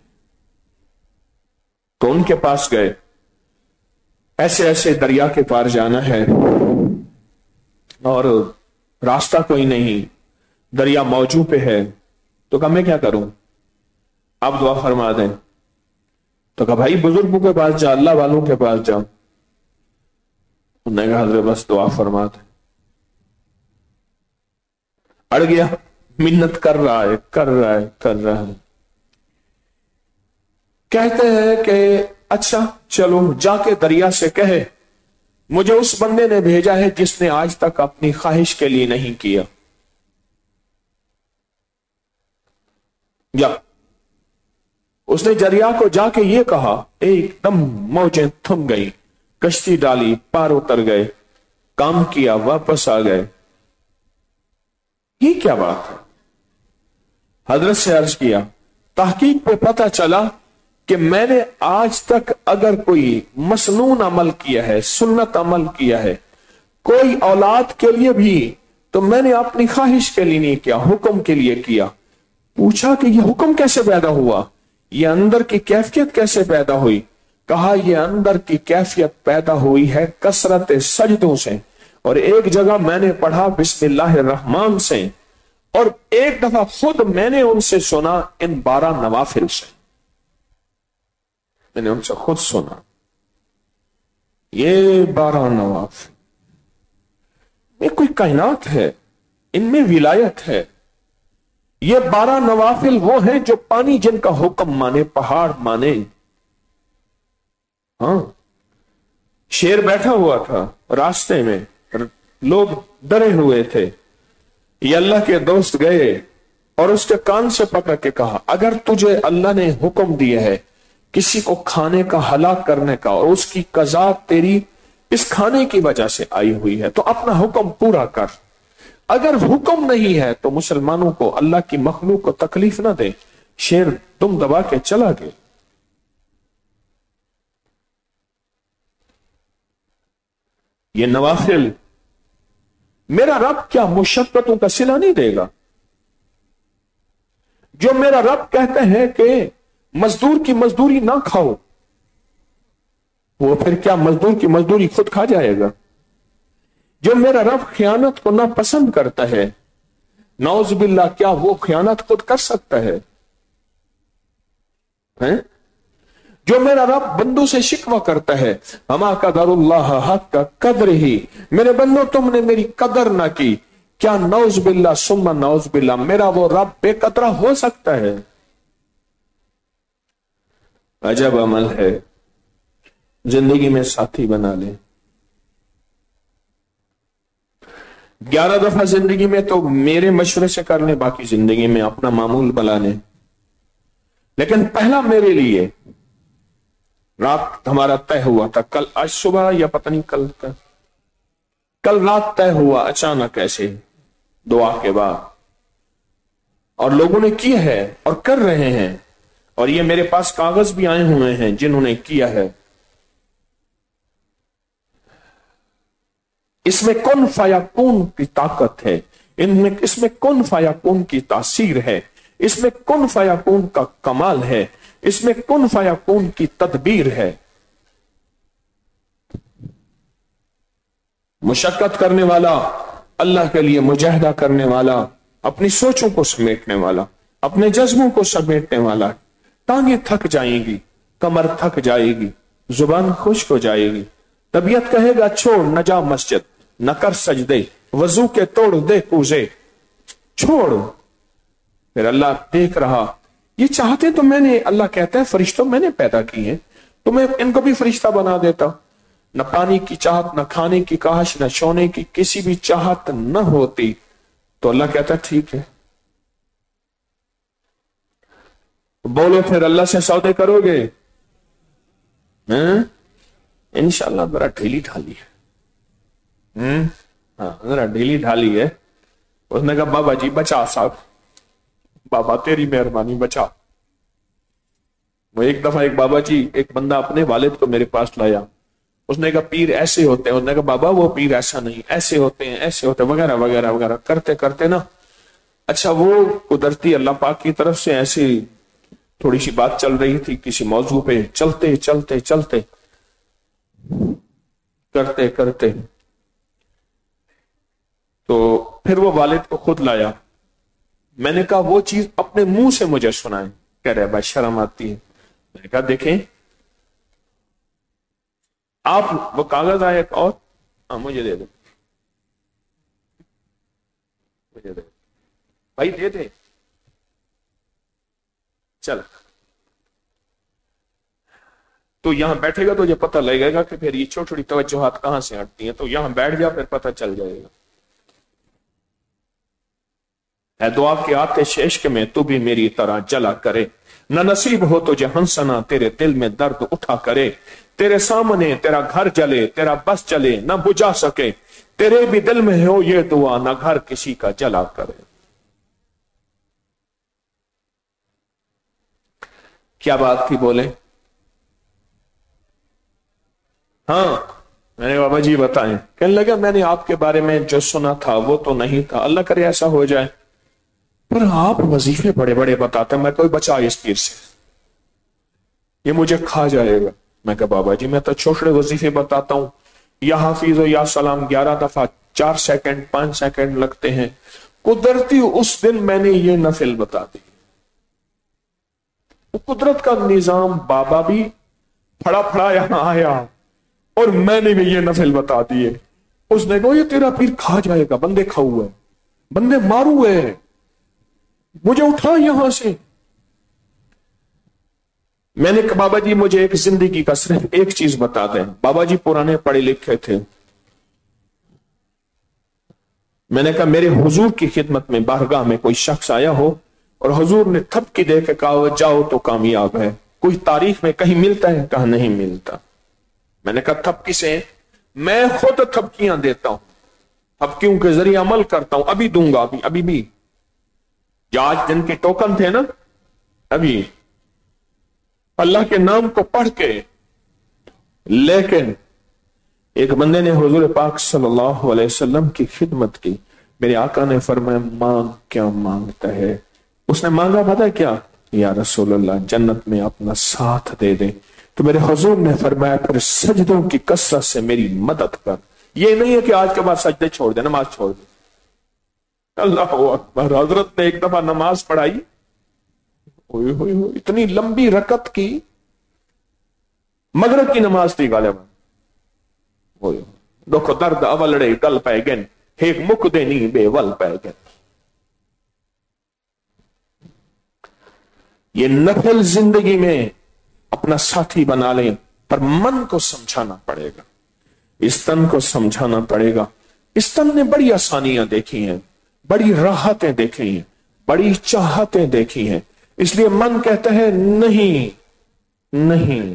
Speaker 1: तो उनके पास गए। ऐसे ऐसे दरिया के पार जाना है और रास्ता कोई नहीं, दरिया मौजू पे है, तो कहा मैं क्या करूं, आप दुआ फरमा दें। तो कहा भाई बुजुर्गों के पास जा, अल्लाह वालों के पास जाओ। उन्होंने कहा हजरत बस दुआ फरमा दें। अड़ गया, मिन्नत कर रहा है। कहते हैं कि अच्छा चलो जाके दरिया से कहे मुझे उस बंदे ने भेजा है जिसने आज तक अपनी ख्वाहिश के लिए नहीं किया। या उसने दरिया को जाके ये कहा, एकदम मौजें थम गई, कश्ती डाली, पार उतर गए, काम किया, वापस आ गए। ये क्या बात है? हजरत से अर्ज किया, तहकीक पे पता चला कि मैंने आज तक अगर कोई मसनून अमल किया है, सुन्नत अमल किया है, कोई औलाद के लिए भी, तो मैंने अपनी ख्वाहिश के लिए नहीं किया, हुक्म के लिए किया। पूछा कि यह हुक्म कैसे पैदा हुआ, यह अंदर की कैफियत कैसे पैदा हुई? कहा यह अंदर की कैफियत पैदा हुई है कसरत सजदों से, और एक जगह मैंने पढ़ा बिस्मिल्लाहिर रहमान से, और एक दफा खुद मैंने उनसे सुना इन 12 नवाफिल से, मैंने उनसे खुद सुना ये 12 नवाफिल में कोई कायनात है, इनमें विलायत है। ये 12 नवाफिल वो हैं जो पानी जिनका हुक्म माने, पहाड़ माने। हाँ, शेर बैठा हुआ था रास्ते में, लोग डरे हुए थे, ये अल्लाह के दोस्त गए और उसके कान से पकड़ के कहा, अगर तुझे अल्लाह ने हुक्म दिया है किसी को खाने का, हलाक करने का, और उसकी कज़ा तेरी इस खाने की वजह से आई हुई है, तो अपना हुक्म पूरा कर। अगर हुक्म नहीं है तो मुसलमानों को, अल्लाह की मखलूक को तकलीफ ना दे। शेर दुम दबा के चला गया। ये नवाफिल, मेरा रब क्या मुशक्कतों का सिला नहीं देगा? जो मेरा रब कहते हैं कि मजदूर की मजदूरी ना खाओ, वो फिर क्या मजदूर की मजदूरी खुद खा जाएगा? جو میرا رب خیانت کو ناپسند کرتا ہے، نعوذ باللہ، کیا وہ خیانت خود کر سکتا ہے؟ جو میرا رب بندوں سے شکوہ کرتا ہے، ہما قدر اللہ حق کا قدر ہی، میرے بندوں تم نے میری قدر نہ کی، کیا نعوذ باللہ ثم نعوذ باللہ میرا وہ رب بے قدرہ ہو سکتا ہے؟ عجب عمل ہے. زندگی میں ساتھی بنا لیں. 11 دفعہ زندگی میں تو میرے مشورے سے کر لیں، باقی زندگی میں اپنا معمول بنا لیں، لیکن پہلا میرے لیے. رات ہمارا طے ہوا تھا، کل آج صبح یا پتہ نہیں کل رات طے ہوا اچانک ایسے دعا کے بعد، اور لوگوں نے کیا ہے اور کر رہے ہیں، اور یہ میرے پاس کاغذ بھی آئے ہوئے ہیں جنہوں نے کیا ہے. اس میں کن فیکون کی طاقت ہے، اس میں کن فیکون کی تاثیر ہے، اس میں کن فیکون کا کمال ہے، اس میں کن فیکون کی تدبیر ہے. مشقت کرنے والا، اللہ کے لیے مجاہدہ کرنے والا، اپنی سوچوں کو سمیٹنے والا، اپنے جذبوں کو سمیٹنے والا. ٹانگیں تھک جائیں گی، کمر تھک جائے گی، زبان خشک ہو جائے گی، طبیعت کہے گا چھوڑ نہ جا مسجد، نہ کر سجدے، وضو کے توڑ دے کوزے، چھوڑ. پھر اللہ دیکھ رہا، یہ چاہتے تو میں نے، اللہ کہتا ہے فرشتوں میں نے پیدا کی ہیں، تو میں ان کو بھی فرشتہ بنا دیتا. نہ پانی کی چاہت، نہ کھانے کی کاش، نہ سونے کی کسی بھی چاہت نہ ہوتی. تو اللہ کہتا ہے ٹھیک ہے. بولو پھر اللہ سے سودے کرو گے؟ انشاءاللہ. ذرا ڈھیلی ڈھالی ہے، ہاں ذرا ڈھیلی ڈھالی ہے. اس نے کہا بابا جی بچا صاحب، بابا تیری مہربانی بچا. وہ ایک دفعہ ایک بابا جی، ایک بندہ اپنے والد کو میرے پاس لایا. اس نے کہا پیر ایسے ہوتے ہیں. اس نے کہا بابا وہ پیر ایسا نہیں، ایسے ہوتے ہیں، ایسے ہوتے ہیں، وغیرہ وغیرہ وغیرہ کرتے کرتے نا، اچھا وہ قدرتی اللہ پاک کی طرف سے ایسی تھوڑی سی بات چل رہی تھی کسی موضوع پہ، چلتے چلتے چلتے کرتے کرتے تو پھر وہ والد کو خود لایا. میں نے کہا وہ چیز اپنے منہ سے مجھے سنائیں. کہہ رہے بھائی شرم آتی ہے. میں نے کہا دیکھیں آپ، وہ کاغذ آئے ایک اور، مجھے دے دیں، مجھے دے بھائی، دے دے. چل تو یہاں بیٹھے گا تو یہ پتہ لگے گا کہ پھر یہ چھوٹی چھوٹی توجہات کہاں سے ہٹتی ہیں. تو یہاں بیٹھ جا، پھر پتہ چل جائے گا. اے دعا کے آتش عشق میں تو بھی میری طرح جلا کرے، نہ نصیب ہو تجھے ہنسنا تیرے دل میں درد اٹھا کرے. تیرے سامنے تیرا گھر جلے، تیرا بس چلے نہ بجھا سکے، تیرے بھی دل میں ہو یہ دعا، نہ گھر کسی کا جلا کرے. کیا بات تھی بولے؟ ہاں میں نے بابا جی بتائیں. کہنے لگا میں نے آپ کے بارے میں جو سنا تھا وہ تو نہیں تھا، اللہ کرے ایسا ہو جائے. پر آپ وظیفے بڑے بڑے بتاتے ہیں، میں کوئی بچا اس پیر سے، یہ مجھے کھا جائے گا. میں کہا بابا جی میں تو چھوٹے وظیفے بتاتا ہوں، یا حافظ و یا سلام 11 دفعہ 4 سیکنڈ 5 سیکنڈ لگتے ہیں. قدرتی اس دن میں نے یہ نفل بتا دی. قدرت کا نظام، بابا بھی پھڑا پھڑا یہاں آیا اور میں نے بھی یہ نفل بتا دیے. اس نے کہا یہ تیرا پیر کھا جائے گا، بندے کھاؤ ہوئے، بندے مارو ہوئے، مجھے اٹھا یہاں سے. میں نے کہا بابا جی مجھے ایک زندگی کا صرف ایک چیز بتا دیں. بابا جی پرانے پڑھے لکھے تھے. میں نے کہا میرے حضور کی خدمت میں بارگاہ میں کوئی شخص آیا ہو اور حضور نے تھپکی دے کے کہا جاؤ تو کامیاب ہے، کوئی تاریخ میں کہیں ملتا ہے؟ کہا نہیں ملتا. میں نے کہا تھپکی سے؟ میں خود تھپکیاں دیتا ہوں، تھپکیوں کے ذریعے عمل کرتا ہوں، ابھی دوں گا، ابھی بھی. آج دن کے ٹوکن تھے نا، ابھی اللہ کے نام کو پڑھ کے. لیکن ایک بندے نے حضور پاک صلی اللہ علیہ وسلم کی خدمت کی. میرے آقا نے فرمایا مانگ کیا مانگتا ہے؟ اس نے مانگا پتہ کیا؟ یا رسول اللہ جنت میں اپنا ساتھ دے دے. تو میرے حضور نے فرمایا پھر سجدوں کی کثرت سے میری مدد کر. یہ نہیں ہے کہ آج کے بعد سجدے چھوڑ دیں، نماز چھوڑ دیں۔ اللہ اکبر، حضرت نے ایک دفعہ نماز پڑھائی، اتنی لمبی رکعت کی، مغرب کی نماز تھی غالباً، دیکھو درد اولڑے گل پہ گن ایک مک دینی بے ول پہ گن۔ یہ نفل زندگی میں اپنا ساتھی بنا لیں، پر من کو سمجھانا پڑے گا، اس تن کو سمجھانا پڑے گا۔ اس تن نے بڑی آسانیاں دیکھی ہیں، بڑی راحتیں دیکھی ہیں، بڑی چاہتیں دیکھی ہیں، اس لیے من کہتا ہے نہیں نہیں،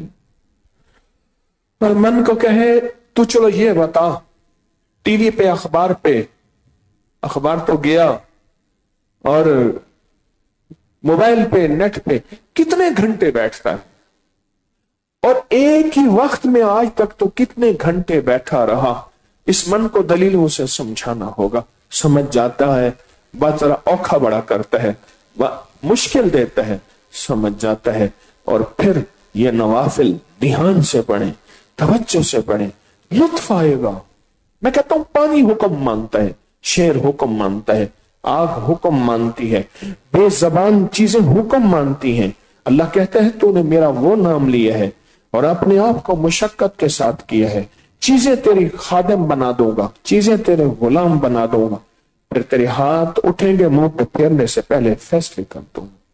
Speaker 1: پر من کو کہے تو چلو یہ بتا، ٹی وی پہ اخبار تو گیا، اور موبائل پہ نیٹ پہ کتنے گھنٹے بیٹھتا ہے، اور ایک ہی وقت میں آج تک تو کتنے گھنٹے بیٹھا رہا۔ اس من کو دلیلوں سے سمجھانا ہوگا، سمجھ جاتا ہے، بات ذرا اوکھا بڑا کرتا ہے، مشکل دیتا ہے، سمجھ جاتا ہے، اور پھر یہ نوافل دھیان سے پڑھیں، توجہ سے پڑھیں، لطف آئے گا۔ میں کہتا ہوں پانی حکم مانتا ہے، شیر حکم مانتا ہے، آگ حکم مانتی ہے، بے زبان چیزیں حکم مانتی ہیں۔ اللہ کہتا ہے تو نے میرا وہ نام لیا ہے اور اپنے آپ کو مشقت کے ساتھ کیا ہے، چیزیں تیری خادم بنا دوں گا، چیزیں تیرے غلام بنا دوں گا، پھر تیرے ہاتھ اٹھیں گے منہ پہ پھیرنے سے پہلے فیصلے کر دوں گا۔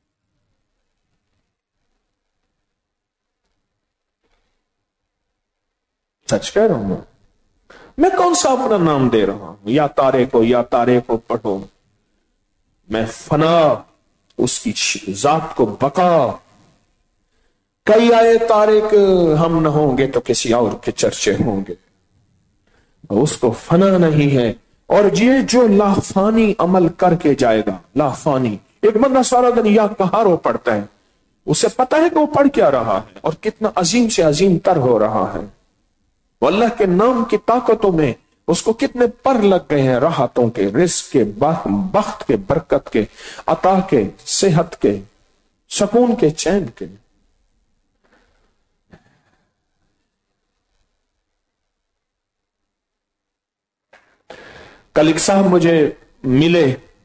Speaker 1: سچ کہہ رہا ہوں میں کون سا اپنا نام دے رہا ہوں، یا تارے کو پڑھو، میں فنا، اس کی ذات کو بقا، کئی آئے تارک ہم نہ ہوں گے تو کسی اور کے چرچے ہوں گے، اس کو فنا نہیں ہے۔ اور یہ جو لافانی عمل کر کے جائے گا، لافانی، ایک بندہ سارا دن یا کہارو پڑھتا ہے، اسے پتا ہے کہ وہ پڑھ کیا رہا ہے اور کتنا عظیم سے عظیم تر ہو رہا ہے، وہ اللہ کے نام کی طاقتوں میں اس کو کتنے پر لگ گئے ہیں، راحتوں کے، رزق کے، بخت کے، برکت کے، عطا کے، صحت کے، سکون کے، چین کے۔ کل ایک صاحب مجھے ملے،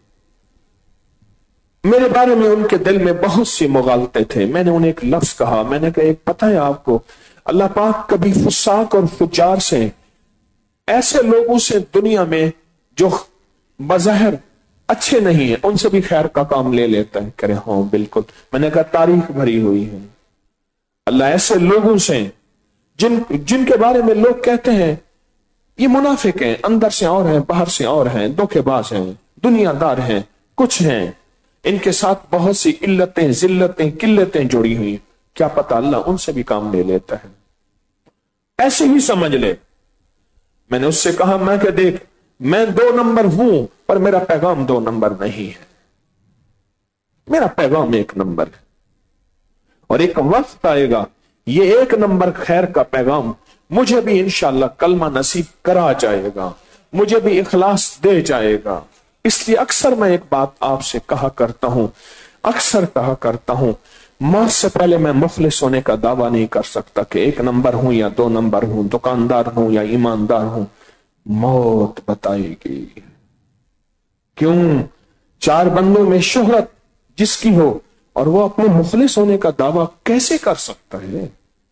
Speaker 1: میرے بارے میں ان کے دل میں بہت سی مغالطے تھے، میں نے انہیں ایک لفظ کہا، میں نے کہا ایک پتہ ہے آپ کو، اللہ پاک کبھی فساق اور فجار سے، ایسے لوگوں سے دنیا میں جو بظاہر اچھے نہیں ہیں، ان سے بھی خیر کا کام لے لیتا ہے، کرے ہاں بالکل، میں نے کہا تاریخ بھری ہوئی ہے، اللہ ایسے لوگوں سے جن کے بارے میں لوگ کہتے ہیں یہ منافق ہیں، اندر سے اور ہیں، باہر سے اور ہیں، دھوکے باز ہیں، دنیا دار ہیں، کچھ ہیں، ان کے ساتھ بہت سی علتیں، ذلتیں، قلتیں جڑی ہوئی، کیا پتہ اللہ ان سے بھی کام لے لیتا ہے، ایسے ہی سمجھ لے۔ میں نے اس سے کہا، میں کہ دیکھ، میں 2 نمبر ہوں، پر میرا پیغام 2 نمبر نہیں ہے، میرا پیغام 1 نمبر ہے، اور ایک وقت آئے گا یہ 1 نمبر خیر کا پیغام مجھے بھی انشاءاللہ کلمہ نصیب کرا جائے گا، مجھے بھی اخلاص دے جائے گا۔ اس لیے اکثر میں ایک بات آپ سے کہا کرتا ہوں، موت سے پہلے میں مخلص ہونے کا دعویٰ نہیں کر سکتا کہ 1 نمبر ہوں یا 2 نمبر ہوں، دکاندار ہوں یا ایماندار ہوں، موت بتائے گی۔ کیوں؟ 4 بندوں میں شہرت جس کی ہو اور وہ اپنے مخلص ہونے کا دعویٰ کیسے کر سکتا ہے؟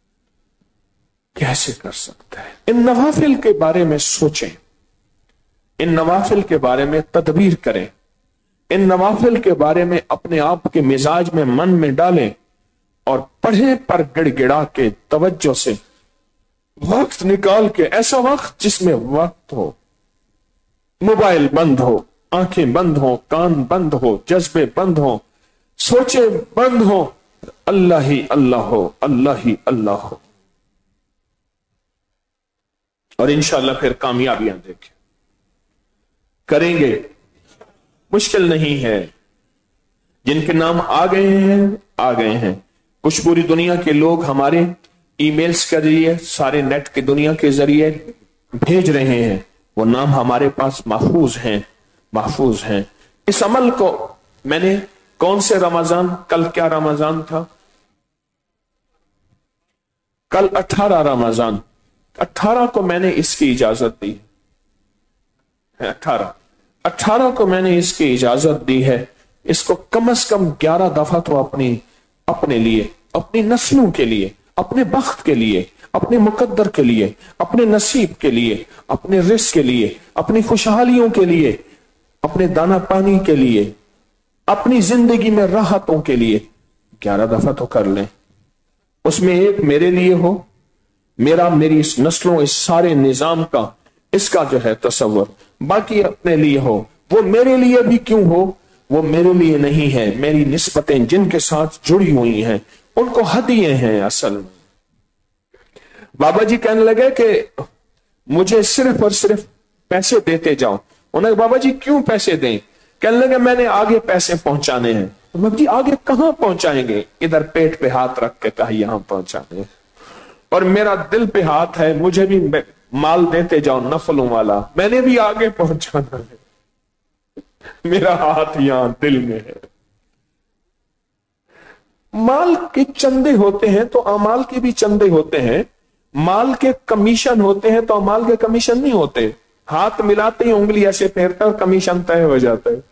Speaker 1: کیسے کر سکتا ہے؟ ان نوافل کے بارے میں سوچیں، ان نوافل کے بارے میں تدبیر کریں، ان نوافل کے بارے میں اپنے آپ کے مزاج میں، من میں ڈالیں، اور پڑھیں پر گڑ گڑا کے، توجہ سے، وقت نکال کے، ایسا وقت جس میں وقت ہو، موبائل بند ہو، آنکھیں بند ہو، کان بند ہو، جذبے بند ہو، سوچے بند ہو، اللہ ہی اللہ ہو، اللہ ہی اللہ ہو، اور انشاءاللہ پھر کامیابیاں دیکھیں، کریں گے، مشکل نہیں ہے، جن کے نام آ گئے ہیں، کچھ پوری دنیا کے لوگ ہمارے ای میلز کے ذریعے، سارے نیٹ کی دنیا کے ذریعے بھیج رہے ہیں، وہ نام ہمارے پاس محفوظ ہیں۔ اس عمل کو میں نے کون سے رمضان، کل کیا رمضان تھا؟ کل 18 رمضان، 18 को मैंने इसकी इजाजत दी है। 18 को मैंने इसकी इजाजत दी है। इसको कम से कम 11 दफा तो अपने लिए, अपनी नस्लों के लिए, अपने बख्त के लिए, अपने मुकद्दर के लिए, अपने नसीब के लिए, अपने रिस्क के लिए, अपनी खुशहालियों के लिए, अपने दाना पानी के लिए, अपनी जिंदगी में राहतों के लिए 11 दफा तो कर लें। उसमें एक मेरे लिए हो, मेरी इस नस्लों, इस सारे निजाम का, इसका जो है तसव्वुर, बाकी अपने लिए हो। वो मेरे लिए भी क्यों हो, वो मेरे लिए नहीं है, मेरी निस्बतें जिनके साथ जुड़ी हुई हैं उनको हदिये हैं। असल में बाबा जी कहने लगे कि मुझे सिर्फ और सिर्फ पैसे देते जाओ। उन्होंने बाबा जी क्यों पैसे दें? कहने लगे मैंने आगे पैसे पहुंचाने हैं। बाबा जी आगे कहां पहुंचाएंगे? इधर पेट पे हाथ रख के कहा यहां पहुंचाने हैं। और मेरा दिल पे हाथ है, मुझे भी माल देते जाओ नफलों वाला, मैंने भी आगे पहुंचाना है। मेरा हाथ यहां दिल में है। माल के चंदे होते हैं तो अमाल के भी चंदे होते हैं। माल के कमीशन होते हैं तो अमाल के कमीशन नहीं होते। हाथ मिलाते ही उंगली ऐसे फेरता और कमीशन तय हो जाता है।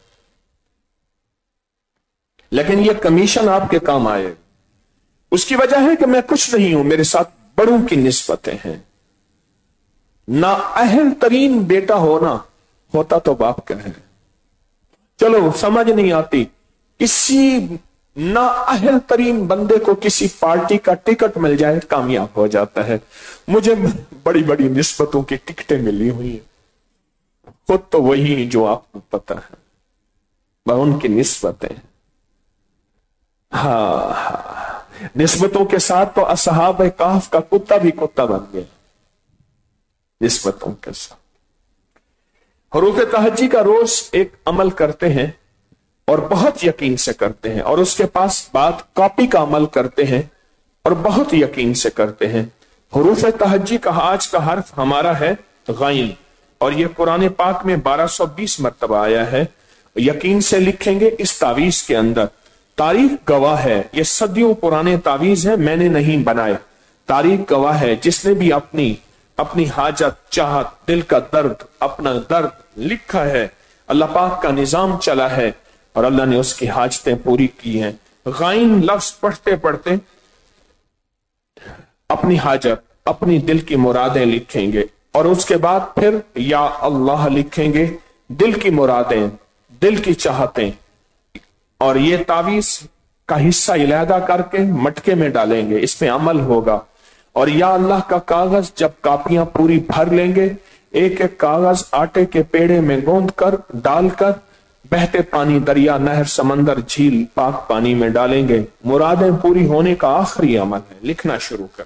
Speaker 1: लेकिन ये कमीशन आपके काम आए। उसकी वजह है कि मैं कुछ नहीं हूं, मेरे साथ बड़ों की निस्बतें हैं। ना अहल तरीन बेटा होता तो बाप का है। चलो समझ नहीं आती, किसी ना अहल तरीन बंदे को किसी पार्टी का टिकट मिल जाए कामयाब हो जाता है। मुझे बड़ी बड़ी निस्बतों की टिकटें मिली हुई है, खुद तो वही जो आपको पता है, वह उनकी निस्बतें। हाँ, निस्बतों के साथ तो असहाब काफ का कुत्ता भी कुत्ता बन गया, निस्बतों के साथ। हरूफ तहज्जी का रोज एक अमल करते हैं और बहुत यकीन से करते हैं, और उसके पास बात कॉपी का अमल करते हैं और बहुत यकीन से करते हैं। हरूफ तहज्जी का आज का हर्फ हमारा है गैन, और यह कुरान पाक में 1220 मरतबा आया है। यकीन से लिखेंगे इस तावीज के अंदर। तारीख गवाह है, ये सदियों पुराने तावीज है, मैंने नहीं बनाए। तारीख गवाह है, जिसने भी अपनी अपनी हाजत, चाहत, दिल का दर्द, अपना दर्द लिखा है, अल्लाह पाक का निजाम चला है और अल्लाह ने उसकी हाजतें पूरी की हैं। गैन लफ्ज पढ़ते पढ़ते अपनी हाजत, अपनी दिल की मुरादें लिखेंगे और उसके बाद फिर या अल्लाह लिखेंगे, दिल की मुरादें, दिल की चाहतें, और ये तावीज का हिस्सा इलादा करके मटके में डालेंगे, इस पे अमल होगा। और या अल्लाह का कागज जब कापियां पूरी भर लेंगे, एक एक कागज आटे के पेड़े में गोंद कर डालकर बहते पानी, दरिया, नहर, समंदर, झील, पाक पानी में डालेंगे। मुरादें पूरी होने का आखिरी अमल है, लिखना शुरू कर।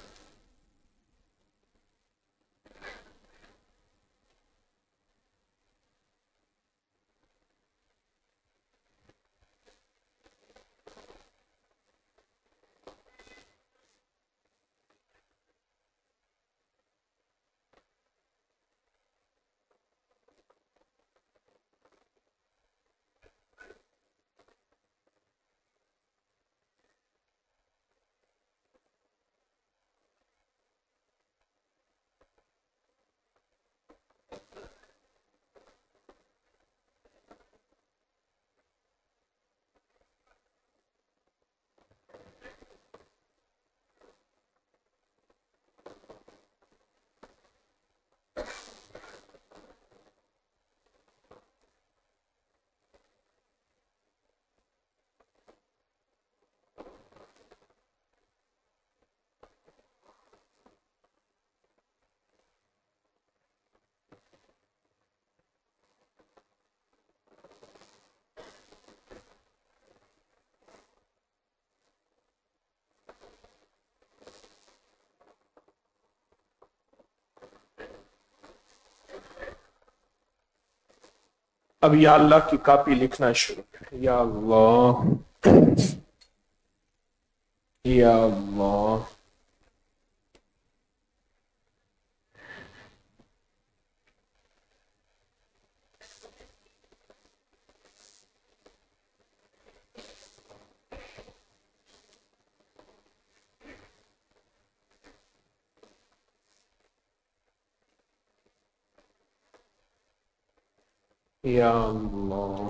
Speaker 1: अब या अल्लाह की कॉपी लिखना शुरू करें। या अल्लाह, या अल्लाह, یا اللہ.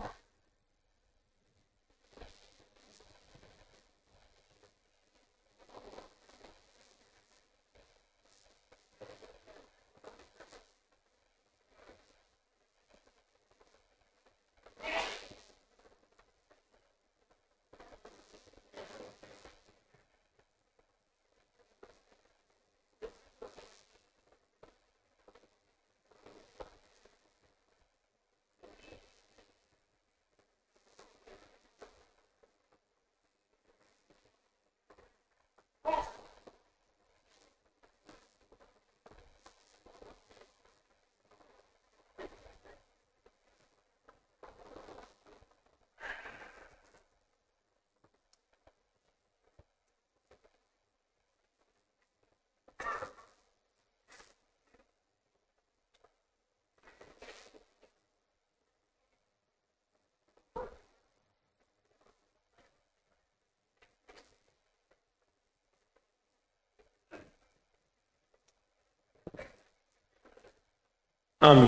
Speaker 1: آمین.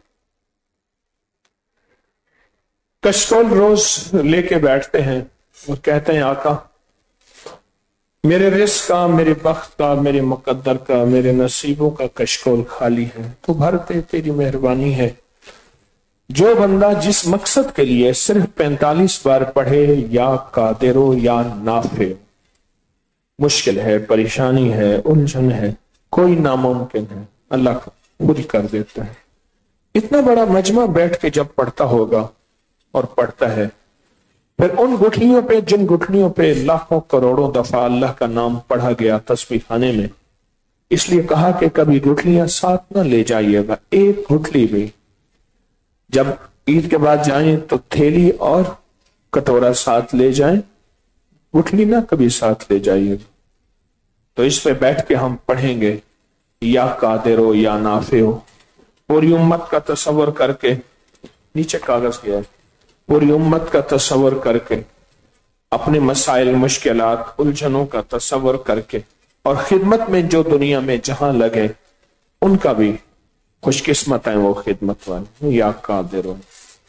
Speaker 1: کشکول روز لے کے بیٹھتے ہیں اور کہتے ہیں آقا میرے رزق کا، میرے بخت کا، میرے مقدر کا، میرے نصیبوں کا کشکول خالی ہے، تو بھر دے، تیری مہربانی ہے. جو بندہ جس مقصد کے لیے صرف 45 بار پڑھے یا قادر یا نافع، مشکل ہے، پریشانی ہے، الجھن ہے، کوئی ناممکن ہے، اللہ پوری کر دیتا ہے. اتنا بڑا مجمع بیٹھ کے جب پڑھتا ہوگا اور پڑھتا ہے، پھر ان گٹھلیوں پہ، جن گٹھلیوں پہ لاکھوں کروڑوں دفعہ اللہ کا نام پڑھا گیا تسبیح خانے میں، اس لیے کہا کہ کبھی گٹھلیاں ساتھ نہ لے جائیے گا. ایک گٹھلی بھی جب عید کے بعد جائیں تو تھیلی اور کٹورا ساتھ لے جائیں، گٹھلی نہ کبھی ساتھ لے جائیے گا. تو اس پہ بیٹھ کے ہم پڑھیں گے یا قادر ہو یا نافع ہو. پوری امت کا تصور کر کے، نیچے کاغذ کیا ہے، پوری امت کا تصور کر کے، اپنے مسائل، مشکلات، الجھنوں کا تصور کر کے، اور خدمت میں جو دنیا میں جہاں لگے ان کا بھی خوش قسمت ہیں وہ خدمت والے. یا قادر ہو.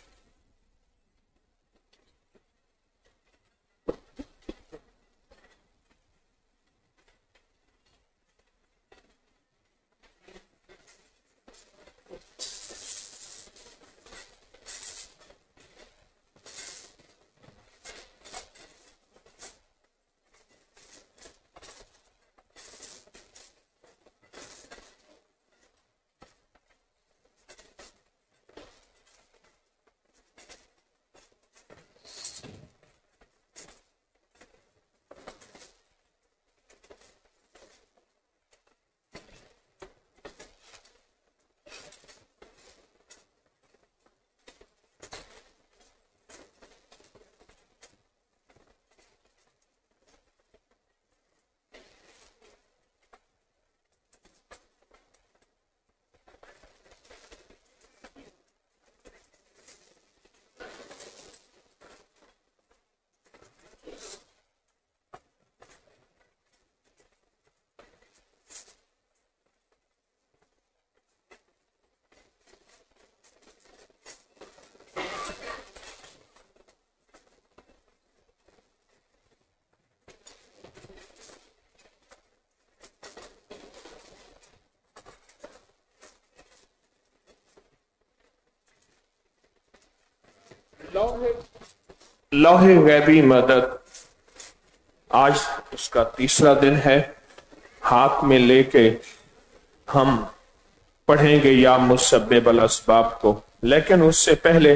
Speaker 1: لوح غیبی مدد آج اس کا تیسرا دن ہے. ہاتھ میں لے کے ہم پڑھیں گے یا مسبب الاسباب کو، لیکن اس سے پہلے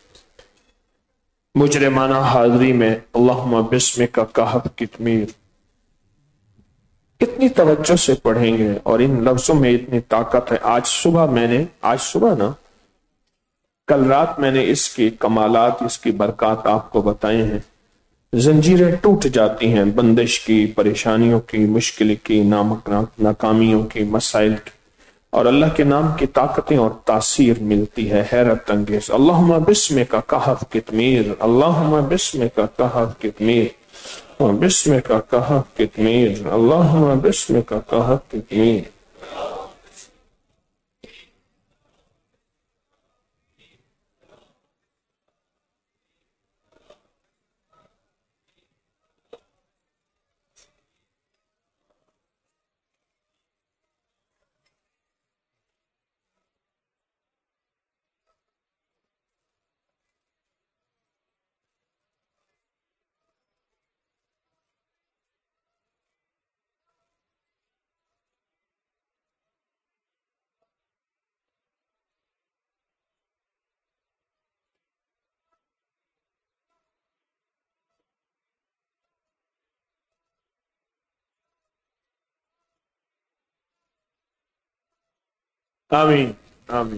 Speaker 1: مجرمانہ حاضری میں اللہم بسمک کہف کتمیر اتنی توجہ سے پڑھیں گے، اور ان لفظوں میں اتنی طاقت ہے. آج صبح نا، کل رات میں نے اس کی کمالات، اس کی برکات آپ کو بتائے ہیں. زنجیریں ٹوٹ جاتی ہیں، بندش کی، پریشانیوں کی، مشکل کی، ناکامیوں کی، مسائل کی، اور اللہ کے نام کی طاقتیں اور تاثیر ملتی ہے حیرت انگیز. اللہم بسمک کہف کتمیر، اللہم بسمک کہف کتمیر، بسمک کہف کتمیر، اللہم بسمک کہف کتمیر. آمین آمین۔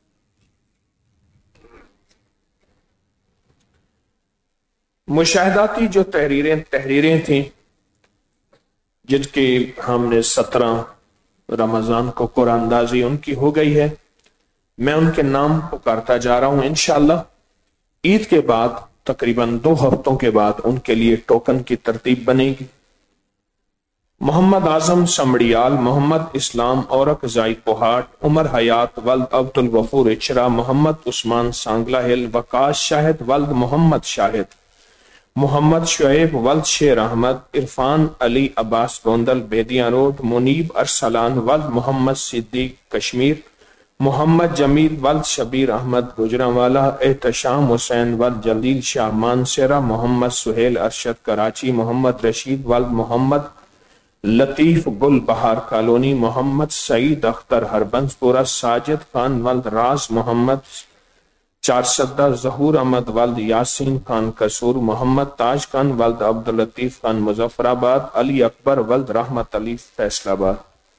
Speaker 1: مشاہداتی جو تحریریں تھیں جن کی ہم نے 17 رمضان کو قرآن اندازی ان کی ہو گئی ہے، میں ان کے نام پکارتا جا رہا ہوں۔ انشاءاللہ عید کے بعد تقریباً 2 ہفتوں کے بعد ان کے لیے ٹوکن کی ترتیب بنے گی۔ محمد اعظم سمڑیال، محمد اسلام اورک زائی کوہاٹ، عمر حیات ولد عبد الغفور اچرا، محمد عثمان سانگلہ ہل، وقاص شاہد ولد محمد شاہد، محمد شعیب ولد شیر احمد، عرفان علی عباس گوندل بیدیاں روڈ، منیب ارسلان ولد محمد صدیق کشمیر، محمد جمیل ولد شبیر احمد گجرانوالا، احتشام حسین ولد جلیل شاہ مانسیرہ، محمد سہیل ارشد کراچی، محمد رشید ولد محمد لطیف گل بہار کالونی، محمد سعید اختر ہربنس پورہ، ساجد خان ولد راز محمد چارسدہ، ظہور احمد ولد یاسین خان قصور، محمد تاج خان ولد عبداللطیف خان مظفر آباد، علی اکبر ولد رحمت علی فیصل آباد۔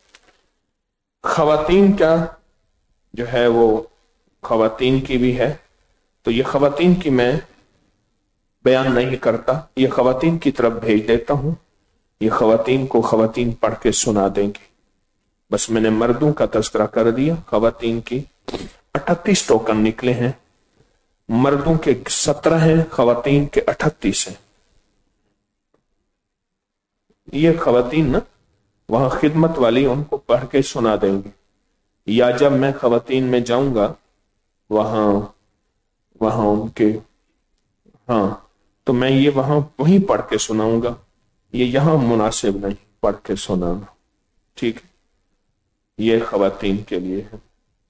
Speaker 1: خواتین کا جو ہے وہ خواتین کی بھی ہے، تو یہ خواتین کی میں بیان نہیں کرتا، یہ خواتین کی طرف بھیج دیتا ہوں، یہ خواتین کو خواتین پڑھ کے سنا دیں گے۔ بس میں نے مردوں کا تذکرہ کر دیا۔ خواتین کی 38 ٹوکن نکلے ہیں، مردوں کے 17 ہیں، خواتین کے 38 ہیں۔ یہ خواتین نا وہاں خدمت والی ان کو پڑھ کے سنا دیں گے، یا جب میں خواتین میں جاؤں گا وہاں ان کے ہاں تو میں یہ وہیں پڑھ کے سناؤں گا، یہ یہاں مناسب نہیں پڑھ کے سنانا، ٹھیک ہے؟ یہ خواتین کے لیے ہے۔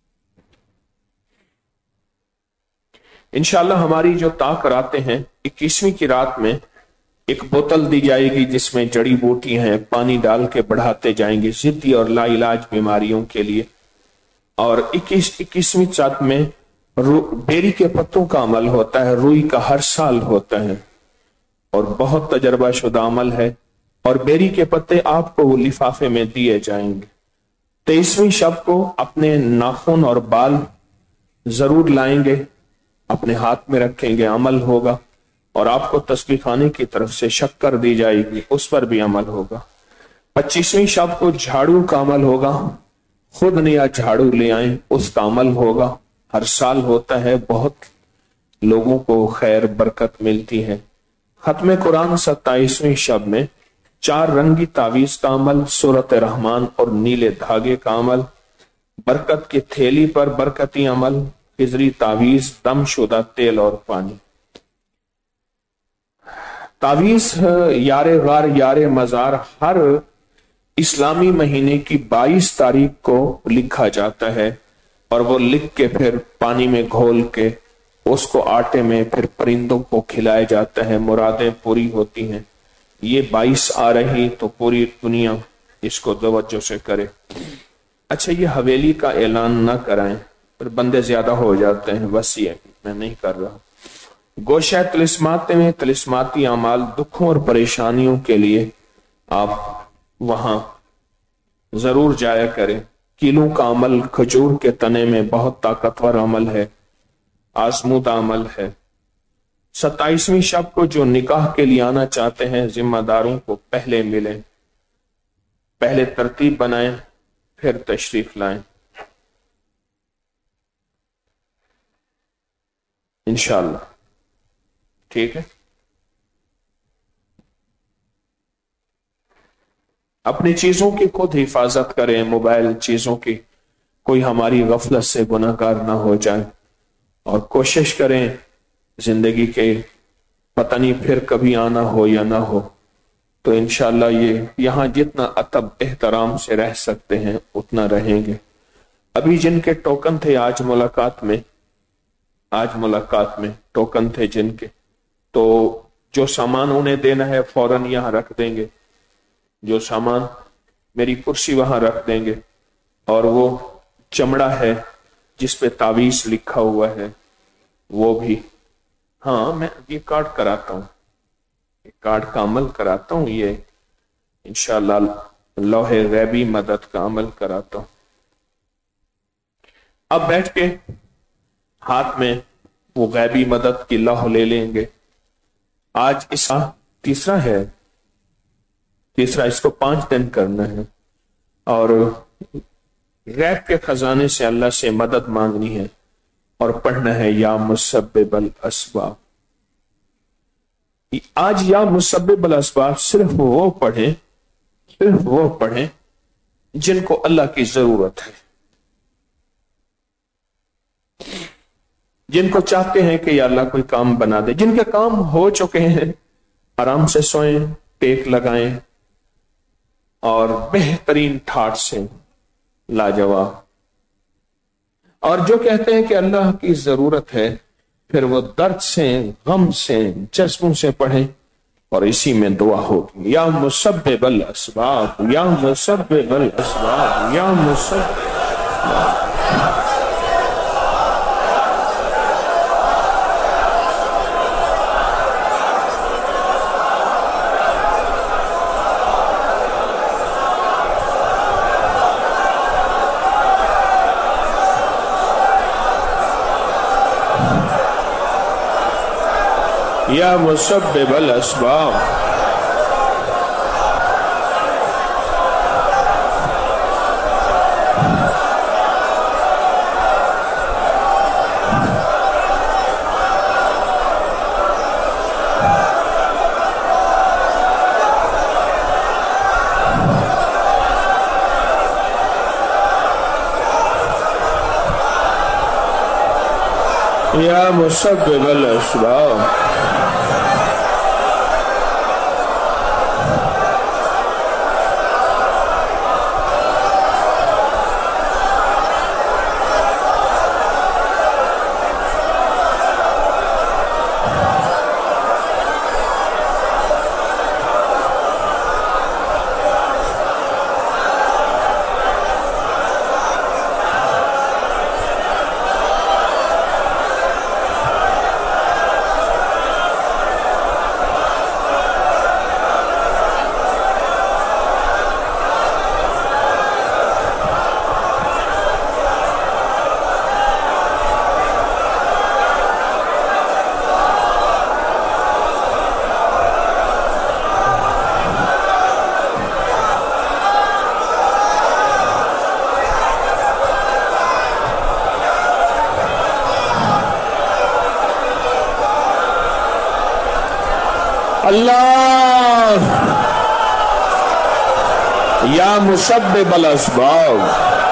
Speaker 1: انشاءاللہ ہماری جو طاق راتیں ہیں، 21ویں کی رات میں ایک بوتل دی جائے گی جس میں جڑی بوٹیاں ہیں، پانی ڈال کے بڑھاتے جائیں گے ضدی اور لا علاج بیماریوں کے لیے۔ اور 21ویں رات میں بیری کے پتوں کا عمل ہوتا ہے، روئی کا ہر سال ہوتا ہے اور بہت تجربہ شدہ عمل ہے، اور بیری کے پتے آپ کو وہ لفافے میں دیے جائیں گے۔ 23ویں شب کو اپنے ناخن اور بال ضرور لائیں گے، اپنے ہاتھ میں رکھیں گے، عمل ہوگا، اور آپ کو تسبیح خانے کی طرف سے شکر دی جائے گی، اس پر بھی عمل ہوگا۔ 25ویں شب کو جھاڑو کا عمل ہوگا، خود نیا جھاڑو لے آئیں، اس کا عمل ہوگا، ہر سال ہوتا ہے، بہت لوگوں کو خیر برکت ملتی ہے۔ ختم قرآن 27ویں شب میں 4 رنگی تعویذ کا عمل، سورۃ رحمان اور نیلے دھاگے کا عمل، برکت کی تھیلی پر برکتی عمل، خضری تعویذ، دم شدہ تیل اور پانی۔ تعویذ یار غار یار مزار ہر اسلامی مہینے کی 22 تاریخ کو لکھا جاتا ہے، اور وہ لکھ کے پھر پانی میں گھول کے اس کو آٹے میں پھر پرندوں کو کھلایا جاتا ہے، مرادیں پوری ہوتی ہیں۔ یہ 22 آ رہی تو پوری دنیا اس کو توجہ سے کرے۔ اچھا، یہ حویلی کا اعلان نہ کرائیں، پھر بندے زیادہ ہو جاتے ہیں، وسیع ہے، میں نہیں کر رہا۔ گوشہ طلسمات میں طلسماتی اعمال، دکھوں اور پریشانیوں کے لیے آپ وہاں ضرور جایا کریں۔ کیلوں کا عمل کھجور کے تنے میں بہت طاقتور عمل ہے، آزمودہ عمل ہے۔ 27ویں شب کو جو نکاح کے لیے آنا چاہتے ہیں، ذمہ داروں کو پہلے ملیں، پہلے ترتیب بنائیں، پھر تشریف لائیں انشاءاللہ، ٹھیک ہے؟ اپنی چیزوں کی خود حفاظت کریں، موبائل چیزوں کی، کوئی ہماری غفلت سے گناہ گار نہ ہو جائے، اور کوشش کریں زندگی کے پتہ نہیں پھر کبھی آنا ہو یا نہ ہو، تو انشاءاللہ یہ یہاں جتنا ادب احترام سے رہ سکتے ہیں اتنا رہیں گے۔ ابھی جن کے ٹوکن تھے آج ملاقات میں ٹوکن تھے جن کے، تو جو سامان انہیں دینا ہے فوراً یہاں رکھ دیں گے، جو سامان میری کرسی وہاں رکھ دیں گے، اور وہ چمڑا ہے جس پہ تعویذ لکھا ہوا ہے وہ بھی، ہاں میں یہ کارڈ کراتا ہوں، کارڈ کا عمل کراتا ہوں، یہ انشاءاللہ لوح غیبی مدد کا عمل کراتا ہوں۔ اب بیٹھ کے ہاتھ میں وہ غیبی مدد کی لوح لے لیں گے. آج اس کا تیسرا اس کو 5 دن کرنا ہے اور غیب کے خزانے سے اللہ سے مدد مانگنی ہے اور پڑھنا ہے یا مسبب الاسباب. آج یا مسبب الاسباب صرف وہ پڑھیں جن کو اللہ کی ضرورت ہے، جن کو چاہتے ہیں کہ یا اللہ کوئی کام بنا دے، جن کے کام ہو چکے ہیں آرام سے سوئیں، ٹیک لگائیں اور بہترین ٹھاٹ سے لاجواب. اور جو کہتے ہیں کہ اللہ کی ضرورت ہے، پھر وہ درد سے، غم سے، جذبوں سے پڑھیں اور اسی میں دعا ہوگی. یا مسبب الاسباب، یا مسبب الاسباب، یا مسبب. یا مسبب الاسباب. یا مسبب الاسباب. اللہ یا مسبب الاسباب.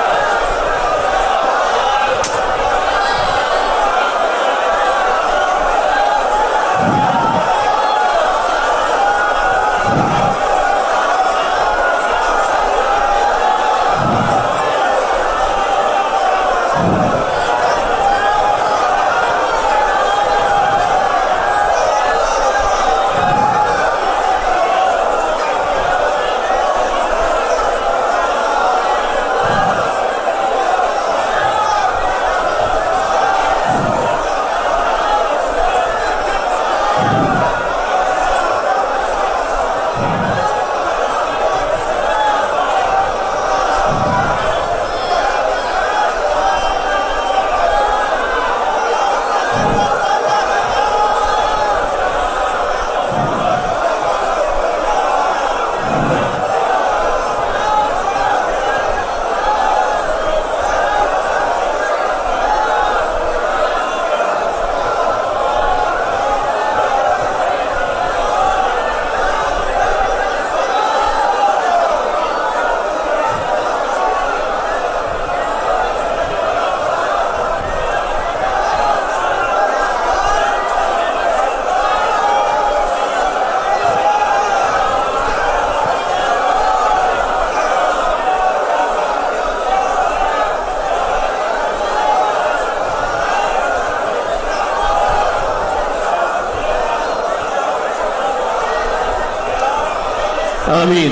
Speaker 1: آمین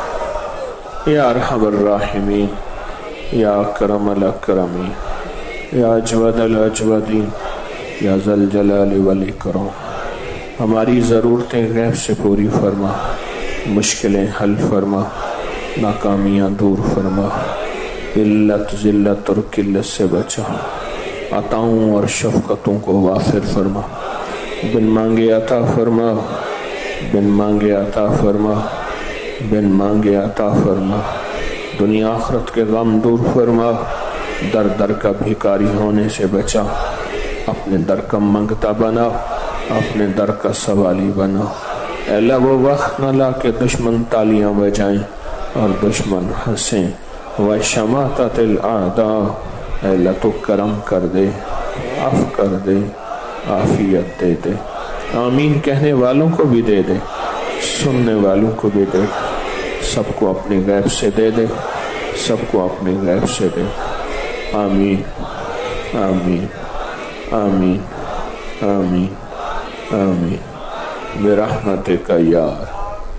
Speaker 1: یا ارحم الراحمین یا اکرم الاکرمین یا اجود الاجودین یا ذا الجلال والاکرام. ہماری ضرورتیں غیب سے پوری فرما، مشکلیں حل فرما، ناکامیاں دور فرما. قلت ذلت اور قلت سے بچا، عطاؤں اور شفقتوں کو وافر فرما، بن مانگے عطا فرما، بن مانگے عطا فرما، بن مانگے عطا فرما، دنیا آخرت کے غم دور فرما، در در کا بھکاری ہونے سے بچا، اپنے در کا منگتا بنا، اپنے در کا سوالی بنا۔ اے اللہ وہ وقت نہ لا کہ دشمن تالیاں بجائیں اور دشمن ہنسیں، وَشَمَاتَتِ الْأَعْدَاءِ، اے اللہ تو کرم کر دے، عفو کر دے، عافیت دے دے، آمین کہنے والوں کو بھی دے دے، سننے والوں کو بھی دے دے، سب کو اپنے غیب سے دے دے، سب کو اپنے غیب سے دے، آمین آمین آمین آمین آمین برحمتک یا ارحم۔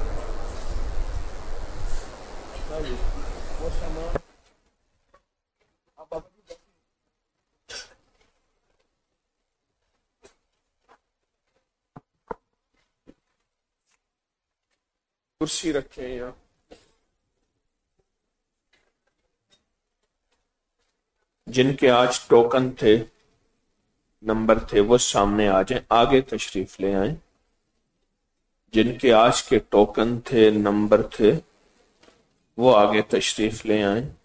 Speaker 1: کرسی رکھیں یہاں، جن کے آج ٹوکن تھے، نمبر تھے، وہ سامنے آ جائیں، آگے تشریف لے آئیں۔ جن کے آج کے ٹوکن تھے، نمبر تھے، وہ آگے تشریف لے آئیں۔